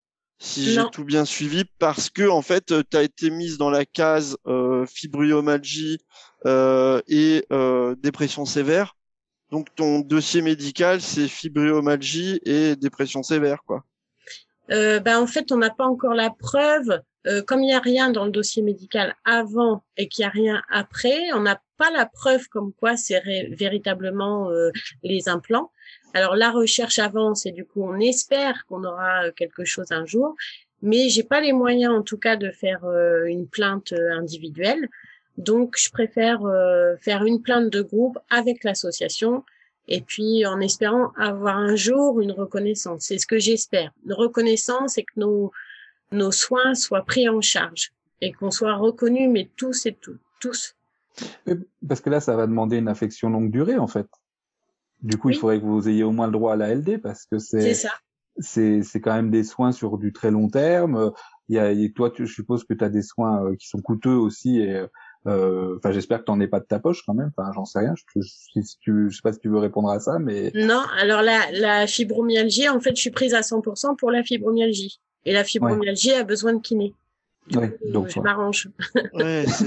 Si j'ai
Non,
tout bien suivi, parce que en fait, tu as été mise dans la case euh, fibromyalgie euh, et euh, dépression sévère. Donc ton dossier médical, c'est fibromyalgie et dépression sévère, quoi.
euh, ben en fait, on n'a pas encore la preuve. Euh, comme il n'y a rien dans le dossier médical avant et qu'il n'y a rien après, on n'a pas la preuve comme quoi c'est ré- véritablement euh, les implants. Alors la recherche avance et du coup on espère qu'on aura quelque chose un jour, mais j'ai pas les moyens en tout cas de faire euh, une plainte euh, individuelle. Donc je préfère euh, faire une plainte de groupe avec l'association et puis en espérant avoir un jour une reconnaissance. C'est ce que j'espère. Une reconnaissance et que nos nos soins soient pris en charge et qu'on soit reconnus, mais tous et tout, tous.
Oui, parce que là, ça va demander une affection longue durée, en fait. Du coup, il
Oui,
faudrait que vous ayez au moins le droit à la L D, parce que
c'est
c'est
ça.
c'est c'est quand même des soins sur du très long terme. Il y a, et toi, tu, je suppose que tu as des soins euh, qui sont coûteux aussi. Et euh, enfin, j'espère que t'en es pas de ta poche quand même. Enfin, j'en sais rien. Je, je, si tu, je sais pas si tu veux répondre à ça, mais
Non, alors la, la fibromyalgie, en fait, je suis prise à cent pour cent pour la fibromyalgie. Et la
ouais,
fibromyalgie a besoin de kiné. Du
ouais.
coup,
Donc,
je
ouais.
m'arrange.
Ouais, c'est.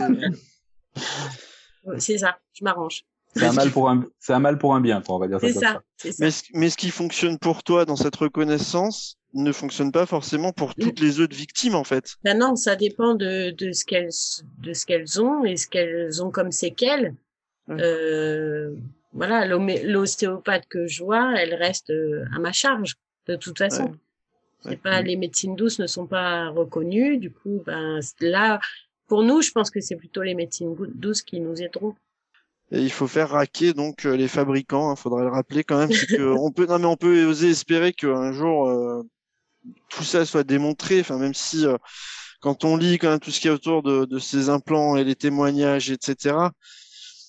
C'est ça, je m'arrange.
c'est
Mais
un
ce
mal
qui,
pour un, c'est un mal pour un bien, quoi. On va dire ça
C'est
comme
ça,
ça.
c'est ça.
mais ce, mais ce qui fonctionne pour toi dans cette reconnaissance ne fonctionne pas forcément pour toutes les autres victimes, en fait.
Ben non, ça dépend de, de ce qu'elles, de ce qu'elles ont et ce qu'elles ont comme séquelles.
Ouais.
Euh, voilà, l'homé- l'ostéopathe que je vois, elle reste euh, à ma charge, de toute façon.
Ouais.
C'est
Ouais.
pas, les médecines douces ne sont pas reconnues, du coup, ben, là, pour nous, je pense que c'est plutôt les médecines gou- douces qui nous aideront.
Et il faut faire raquer donc euh, les fabricants. Il faudrait le rappeler quand même, c'est que on peut, non mais on peut oser espérer qu'un jour euh, tout ça soit démontré. Enfin, même si euh, quand on lit quand même tout ce qu'il y a autour de, de ces implants et les témoignages, et cetera.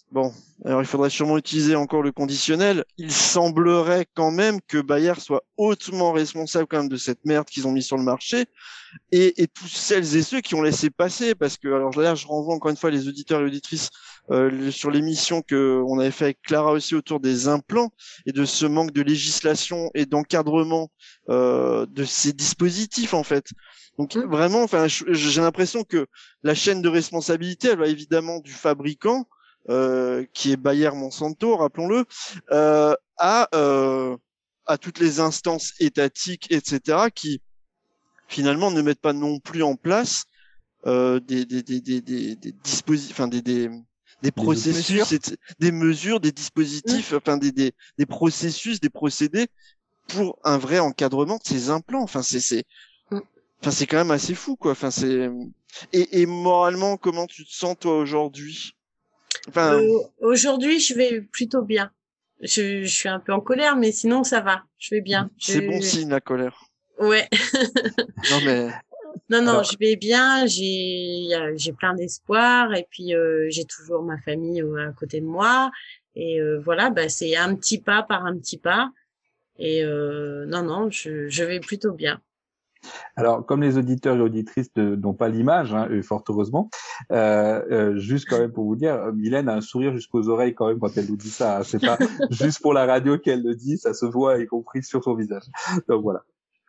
bon, alors il faudrait sûrement utiliser encore le conditionnel. Il semblerait quand même que Bayer soit hautement responsable quand même de cette merde qu'ils ont mis sur le marché et, et tous celles et ceux qui ont laissé passer. Parce que, alors là, je renvoie encore une fois les auditeurs et auditrices euh, sur l'émission que on avait fait avec Clara aussi autour des implants et de ce manque de législation et d'encadrement euh, de ces dispositifs en fait. Donc mmh. vraiment, enfin, j'ai l'impression que la chaîne de responsabilité, elle va évidemment du fabricant, euh, qui est Bayer Monsanto, rappelons-le, euh, à euh, à toutes les instances étatiques, et cetera, qui finalement ne mettent pas non plus en place euh, des des des des des, des dispositifs, enfin des des des processus, des mesures, des, mesures, des dispositifs, mmh. enfin des des des processus, des procédés pour un vrai encadrement de ces implants. Enfin c'est c'est Enfin, c'est quand même assez fou, quoi. Enfin, c'est et, et moralement, comment tu te sens toi aujourd'hui?
Enfin, euh, aujourd'hui, je vais plutôt bien. Je, je suis un peu en colère, mais sinon ça va. Je vais bien.
C'est
je...
bon signe la colère.
Ouais.
non mais.
Non non, Alors... je vais bien. J'ai j'ai plein d'espoir et puis euh, j'ai toujours ma famille à côté de moi et euh, voilà, bah c'est un petit pas par un petit pas et euh, non non, je je vais plutôt bien.
Alors, comme les auditeurs et auditrices n'ont pas l'image, hein, fort heureusement, euh, euh, juste quand même pour vous dire, Mylène a un sourire jusqu'aux oreilles quand même quand elle nous dit ça. Hein. C'est pas juste pour la radio qu'elle le dit, ça se voit y compris sur son visage. Donc voilà.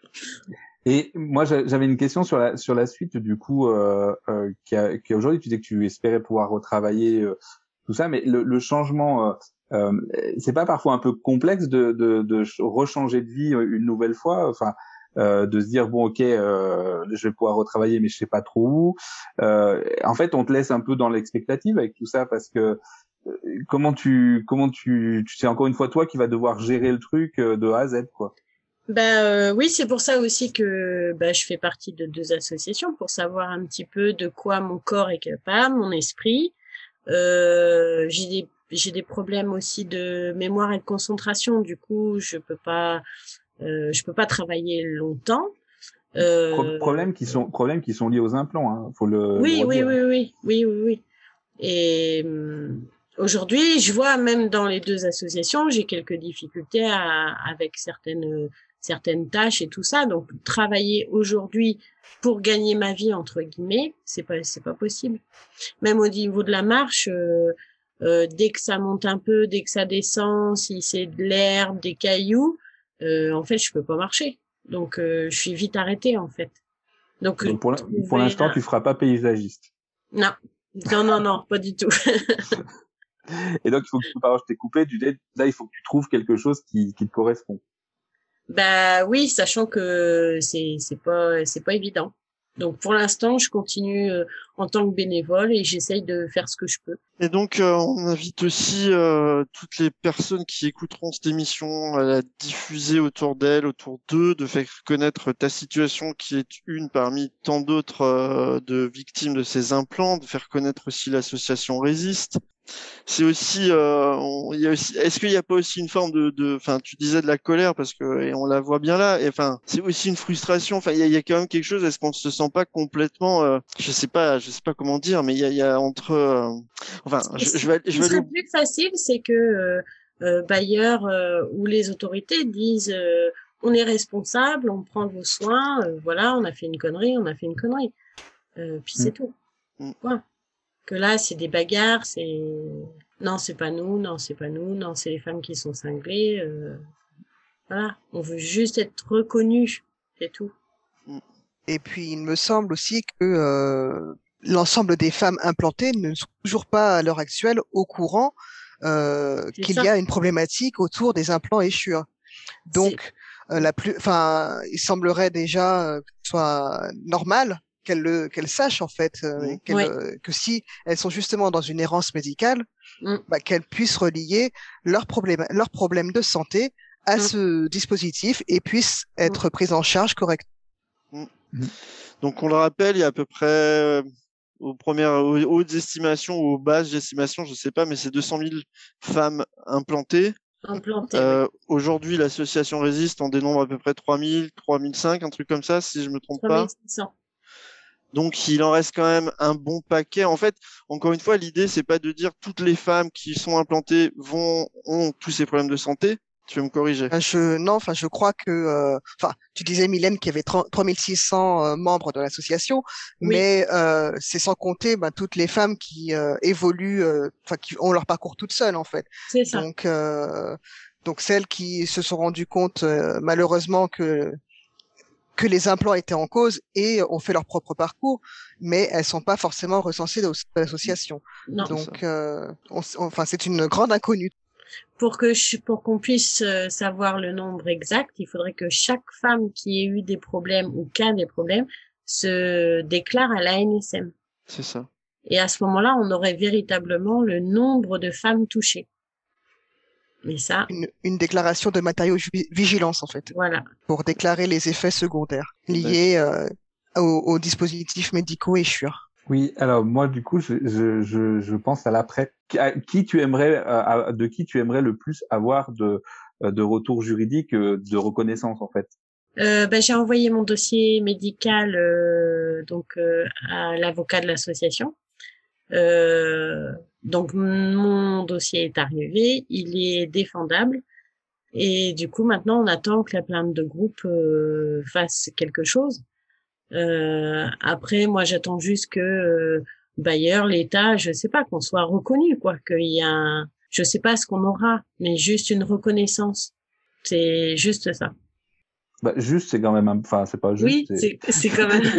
Et moi, j'avais une question sur la sur la suite du coup, euh, euh, qui a, qui aujourd'hui, tu disais que tu espérais pouvoir retravailler euh, tout ça, mais le, le changement, euh, euh, c'est pas parfois un peu complexe de, de, de rechanger de vie une nouvelle fois, enfin. Euh, de se dire bon ok euh, je vais pouvoir retravailler mais je sais pas trop où. Euh, en fait on te laisse un peu dans l'expectative avec tout ça parce que euh, comment tu comment tu tu sais encore une fois toi qui va devoir gérer le truc euh, de A à Z quoi.
Ben euh, oui c'est pour ça aussi que ben, je fais partie de deux associations pour savoir un petit peu de quoi mon corps est capable, mon esprit. Euh, j'ai des j'ai des problèmes aussi de mémoire et de concentration, du coup je peux pas Euh, je peux pas travailler longtemps.
Euh... Problèmes qui sont problèmes qui sont liés aux implants, hein. Faut le.
Oui,
le
oui, oui, oui, oui, oui, oui. Et euh, aujourd'hui, je vois même dans les deux associations, j'ai quelques difficultés à, avec certaines certaines tâches et tout ça. Donc travailler aujourd'hui pour gagner ma vie entre guillemets, c'est pas c'est pas possible. Même au niveau de la marche. Euh, euh, dès que ça monte un peu, dès que ça descend, si c'est de l'herbe, des cailloux. Euh, en fait, je peux pas marcher. Donc, euh, je suis vite arrêtée, en fait. Donc,
Donc pour, pour l'instant, un... tu feras pas paysagiste.
Non. Non, non, non, pas du tout.
Et donc, il faut que tu parles, je t'ai coupé, tu dis, là, il faut que tu trouves quelque chose qui, qui te correspond.
Bah oui, sachant que c'est, c'est pas, c'est pas évident. Donc pour l'instant, je continue euh, en tant que bénévole et j'essaye de faire ce que je peux.
Et donc euh, on invite aussi euh, toutes les personnes qui écouteront cette émission à la diffuser autour d'elles, autour d'eux, de faire connaître ta situation qui est une parmi tant d'autres euh, de victimes de ces implants, de faire connaître aussi l'association Résiste. C'est aussi, euh, on, il y a aussi, est-ce qu'il n'y a pas aussi une forme de, de, enfin, tu disais de la colère parce que, et on la voit bien là, et enfin, c'est aussi une frustration. Enfin, il y a, il y a quand même quelque chose. Est-ce qu'on ne se sent pas complètement, euh, je sais pas, je sais pas comment dire, mais il y a, il y a entre, euh, enfin, je, je vais, je vais.
Ce qui serait plus facile, c'est que euh, euh, Bayer euh, ou les autorités disent, euh, on est responsable, on prend vos soins, euh, voilà, on a fait une connerie, on a fait une connerie, euh, puis c'est mmh. tout. Mmh. Ouais. Que là, c'est des bagarres, c'est non, c'est pas nous, non, c'est pas nous, non, c'est les femmes qui sont cinglées. Euh... Voilà, on veut juste être reconnus, c'est tout.
Et puis, il me semble aussi que euh, l'ensemble des femmes implantées ne sont toujours pas à l'heure actuelle au courant euh, qu'il ça. y a une problématique autour des implants échus. Donc, euh, la plus, enfin, il semblerait déjà euh, que ce soit normal. Qu'elles le, qu'elles sachent en fait euh, qu'elles, ouais. euh, que si elles sont justement dans une errance médicale, mmh. bah, qu'elles puissent relier leurs problèmes, leurs problèmes de santé à mmh. ce dispositif et puissent être mmh. prises en charge correctement.
Mmh. Donc on le rappelle, il y a à peu près euh, aux premières, aux hautes estimations ou aux basses estimations, je sais pas, mais c'est deux cent mille femmes implantées.
Implantées.
Euh,
oui.
Aujourd'hui, l'association Résiste en dénombre à peu près trois mille, trois mille cinq, un truc comme ça, si je me trompe pas.
trois mille six cents.
Donc, il en reste quand même un bon paquet. En fait, encore une fois, l'idée, c'est pas de dire toutes les femmes qui sont implantées vont ont tous ces problèmes de santé. Tu veux me corriger?
Enfin, je, non, enfin, je crois que, euh, enfin, tu disais, Mylène, qu'il y avait trois mille six cents euh, membres de l'association,
Oui,
mais euh, c'est sans compter ben, toutes les femmes qui euh, évoluent, euh, enfin, qui ont leur parcours toutes seules, en fait.
c'est ça.
Donc, euh, donc celles qui se sont rendues compte, euh, malheureusement, que que les implants étaient en cause et ont fait leur propre parcours, mais elles sont pas forcément recensées dans l'association.
Non.
C'est ça.
Donc, euh, on s- enfin, c'est une grande inconnue.
Pour que je, pour qu'on puisse euh, savoir le nombre exact, il faudrait que chaque femme qui ait eu des problèmes ou qui a des problèmes se déclare à l'A N S M.
C'est ça.
Et à ce moment-là, on aurait véritablement le nombre de femmes touchées. Et ça,
Une, une déclaration de matériaux vigilance, en fait,
voilà.
pour déclarer les effets secondaires liés euh, aux, aux dispositifs médicaux et chures.
Oui, alors moi du coup je je je, je pense à l'après. Qui, à qui tu aimerais à- à- de qui tu aimerais le plus avoir de de retour juridique, euh, de reconnaissance en fait.
Euh, ben, j'ai envoyé mon dossier médical euh, donc euh, à l'avocat de l'association. Euh, donc mon dossier est arrivé, il est défendable et du coup maintenant on attend que la plainte de groupe euh, fasse quelque chose. Euh, après moi j'attends juste que euh, Bayer, l'État, je sais pas, qu'on soit reconnu quoi, qu'il y a un, je sais pas ce qu'on aura, mais juste une reconnaissance. C'est juste ça.
Bah, juste c'est quand même un... enfin c'est pas juste.
Oui, c'est c'est quand même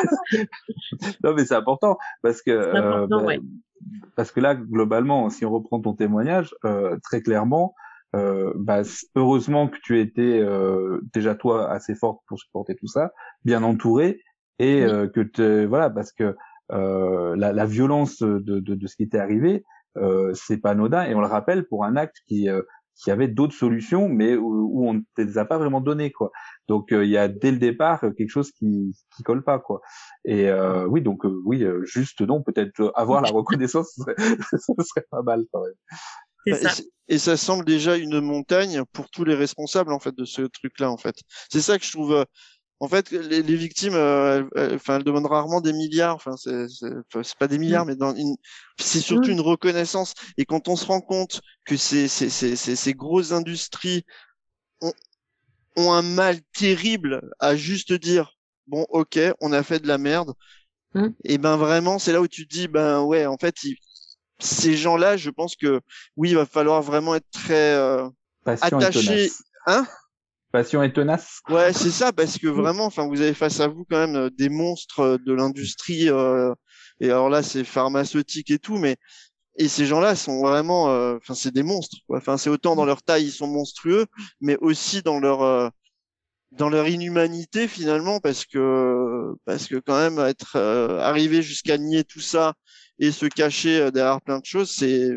Non mais c'est important parce que
c'est important,
euh, bah,
ouais.
parce que là globalement si on reprend ton témoignage euh, très clairement euh, bah, c- heureusement que tu étais euh, déjà toi assez forte pour supporter tout ça, bien entourée et
Oui.
euh, que te, voilà parce que euh, la, la violence de, de, de ce qui t'est arrivé euh, c'est pas anodin et on le rappelle pour un acte qui euh, qui avait d'autres solutions mais où, où on ne te les a pas vraiment données quoi. Donc il euh, y a dès le départ euh, quelque chose qui qui colle pas quoi. Et euh, oui donc euh, oui euh, juste non peut-être euh, avoir la reconnaissance ce serait, ce serait pas mal quand même.
C'est
Bah, et,
ça.
c'est- et ça semble déjà une montagne pour tous les responsables en fait de ce truc-là en fait. C'est ça que je trouve. euh, En fait, les, les victimes, euh, elles, elles- enfin, elles demandent rarement des milliards. Enfin, c'est, c'est, enfin, c'est pas des milliards, mais dans une, c'est surtout
Mm.
une reconnaissance. Et quand on se rend compte que ces, ces, ces, ces, ces grosses industries ont, ont un mal terrible à juste dire, bon, ok, on a fait de la merde.
Mm.
Et ben vraiment, c'est là où tu te dis, ben ouais, en fait, ils- ces gens-là, je pense que oui, il va falloir vraiment être très euh,
Passion et
attaché.
tenace.
Hein?
Passion et tenace.
Ouais, c'est ça, parce que
Mm.
vraiment, enfin, vous avez face à vous quand même euh, des monstres euh, de l'industrie, euh, et alors là, c'est pharmaceutique et tout, mais et ces gens-là sont vraiment, euh, enfin, c'est des monstres, quoi. Enfin, c'est autant dans leur taille, ils sont monstrueux, mais aussi dans leur euh, dans leur inhumanité finalement, parce que parce que quand même être euh, arrivé jusqu'à nier tout ça et se cacher euh, derrière plein de choses, c'est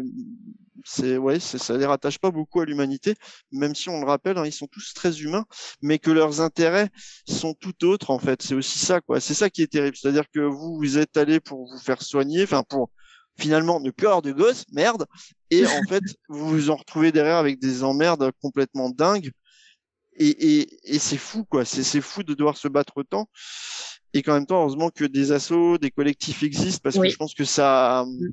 c'est ouais, c'est, ça les rattache pas beaucoup à l'humanité, même si on le rappelle, hein, ils sont tous très humains, mais que leurs intérêts sont tout autres en fait. C'est aussi ça quoi. C'est ça qui est terrible, c'est-à-dire que vous vous êtes allé pour vous faire soigner, enfin pour finalement ne plus avoir de gosses, merde, et en fait vous vous en retrouvez derrière avec des emmerdes complètement dingues. Et, et, et c'est fou, quoi. C'est, c'est fou de devoir se battre autant. Et qu'en même temps, heureusement que des assos, des collectifs existent, parce que
Oui.
je pense que ça,
Mm.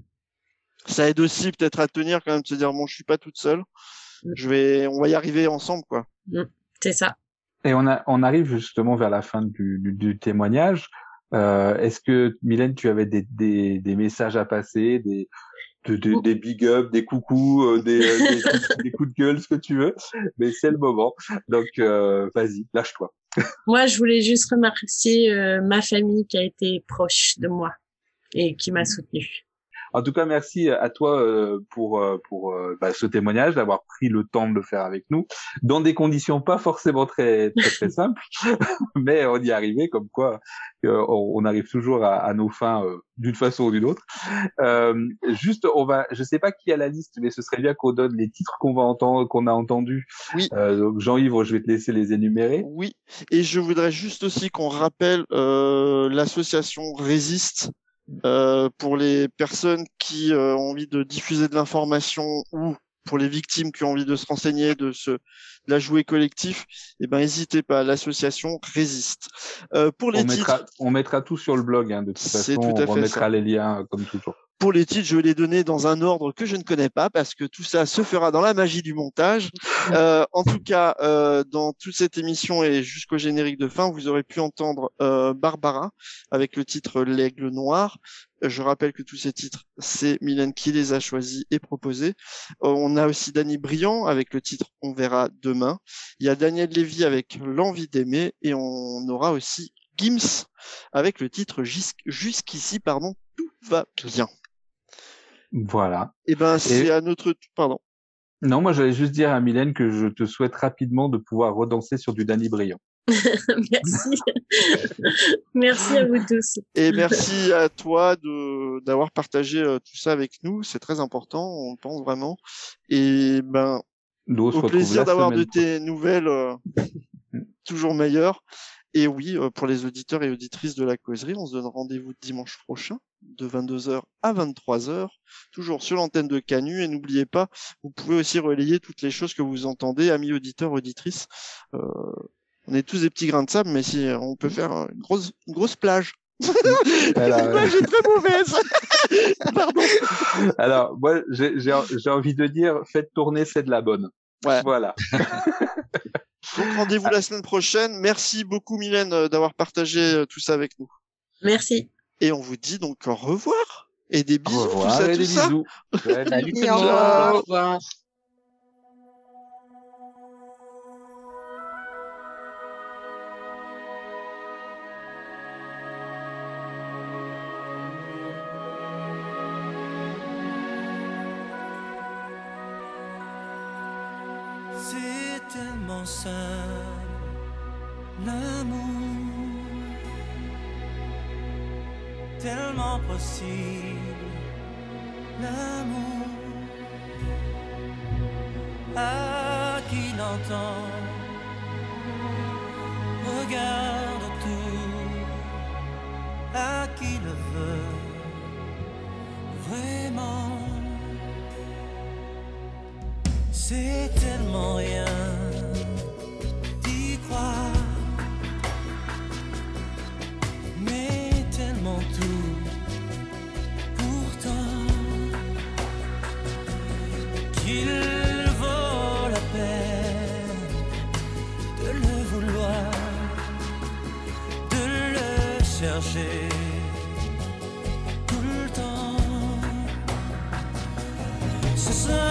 ça aide aussi peut-être à tenir quand même, de se dire, bon, je suis pas toute seule.
Mm.
Je vais, on va y arriver ensemble, quoi.
Mm. C'est ça.
Et on a on arrive justement vers la fin du, du, du témoignage. Euh, est-ce que Mylène tu avais des des, des messages à passer, des de, de- des big up, des coucous, euh, des, euh, des, coups, des coups de gueule, ce que tu veux, mais c'est le moment. Donc euh, vas-y, lâche-toi.
Moi, je voulais juste remercier euh, ma famille qui a été proche de moi et qui m'a soutenue.
En tout cas, merci à toi euh, pour euh, pour euh, bah, ce témoignage, d'avoir pris le temps de le faire avec nous, dans des conditions pas forcément très très très simples, mais on y est arrivé, comme quoi euh, on, on arrive toujours à, à nos fins euh, d'une façon ou d'une autre. Euh, juste, on va, je sais pas qui a la liste, mais ce serait bien qu'on donne les titres qu'on va entendre, qu'on a entendus.
Oui.
Euh, donc Jean-Yves, je vais te laisser les énumérer.
Oui. Et je voudrais juste aussi qu'on rappelle euh, l'association Résiste. Euh, pour les personnes qui euh, ont envie de diffuser de l'information ou pour les victimes qui ont envie de se renseigner, de se de la jouer collectif, eh ben n'hésitez pas, l'association résiste. Euh, pour les
on
titres,
mettra, on mettra tout sur le blog, hein, de toute
c'est
façon,
tout à
on
fait
remettra
ça.
les liens euh, comme toujours.
Pour les titres, je vais les donner dans un ordre que je ne connais pas parce que tout ça se fera dans la magie du montage. Euh, en tout cas, euh, dans toute cette émission et jusqu'au générique de fin, vous aurez pu entendre euh, Barbara avec le titre L'Aigle Noir. Je rappelle que tous ces titres, c'est Mylène qui les a choisis et proposés. Euh, on a aussi Danny Briand avec le titre On verra demain. Il y a Daniel Lévy avec L'envie d'aimer et on aura aussi Gims avec le titre Jus- Jusqu'ici, pardon, tout va bien.
Voilà.
Et ben, c'est
Et-
à notre, pardon.
Non, moi, j'allais juste dire à Mylène que je te souhaite rapidement de pouvoir redanser sur du Danny Briand.
Merci. Merci à vous tous.
Et merci à toi de, d'avoir partagé euh, tout ça avec nous. C'est très important, on le pense vraiment. Et ben,
Nous, on se
au
retrouve
plaisir
la
d'avoir de
semaine
tes nouvelles, euh, toujours meilleures. Et oui, euh, pour les auditeurs et auditrices de la causerie, on se donne rendez-vous dimanche prochain, de vingt-deux heures à vingt-trois heures, toujours sur l'antenne de Canu. Et n'oubliez pas, vous pouvez aussi relayer toutes les choses que vous entendez, amis auditeurs, auditrices. Euh, on est tous des petits grains de sable, mais si euh, on peut faire euh, une grosse, une grosse plage.
Alors,
L'image est très mauvaise. Pardon.
Alors, moi, j'ai, j'ai, j'ai envie de dire, faites tourner, c'est de la bonne.
Ouais.
Voilà.
Donc rendez-vous la semaine prochaine. Merci beaucoup Mylène euh, d'avoir partagé euh, tout ça avec nous.
Merci.
Et on vous dit donc au revoir et des bisous,
Au
tout
revoir
ça,
et
tout
des
ça.
bisous. Salut.
Salut tout
Et
le
au
monde.
revoir.
Au revoir.
C'est tellement simple, l'amour, tellement possible, l'amour, à qui l'entend, regarde tout, à qui le veut, vraiment. C'est tellement rien d'y croire, mais tellement tout pourtant qu'il vaut la peine de le vouloir, de le chercher tout le temps. Ce sera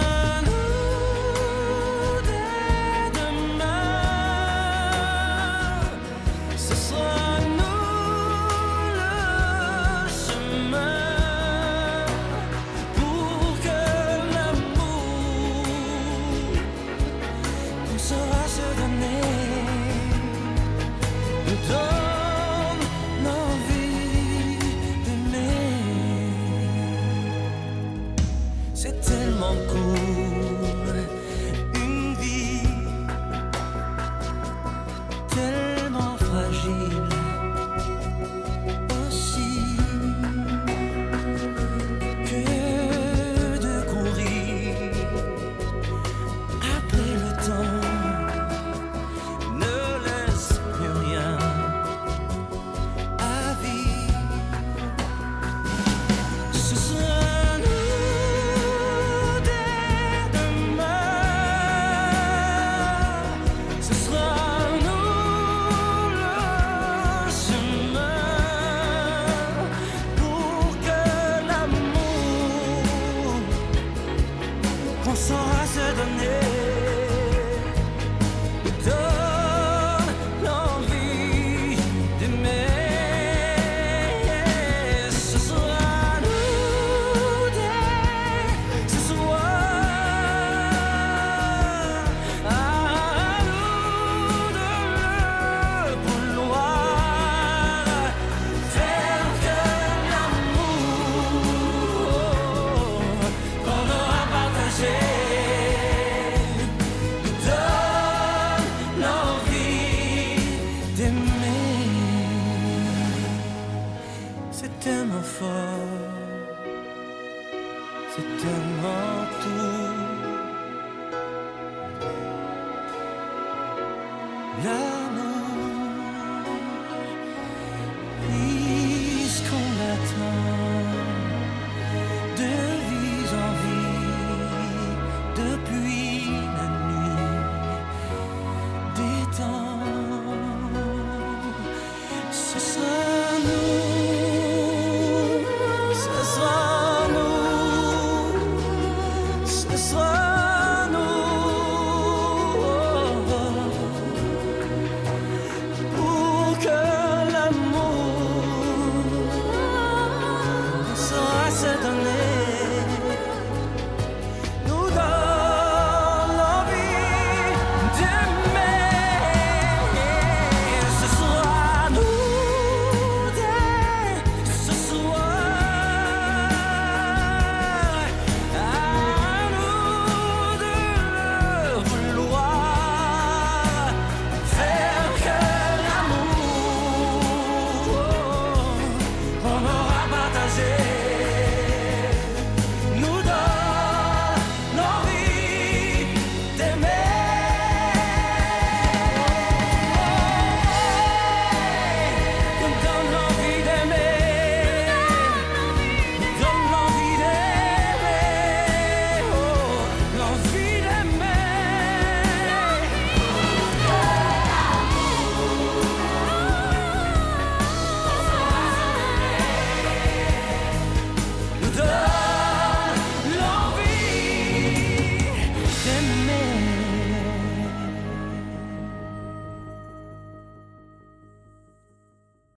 c'est tellement fort, c'est tellement tout.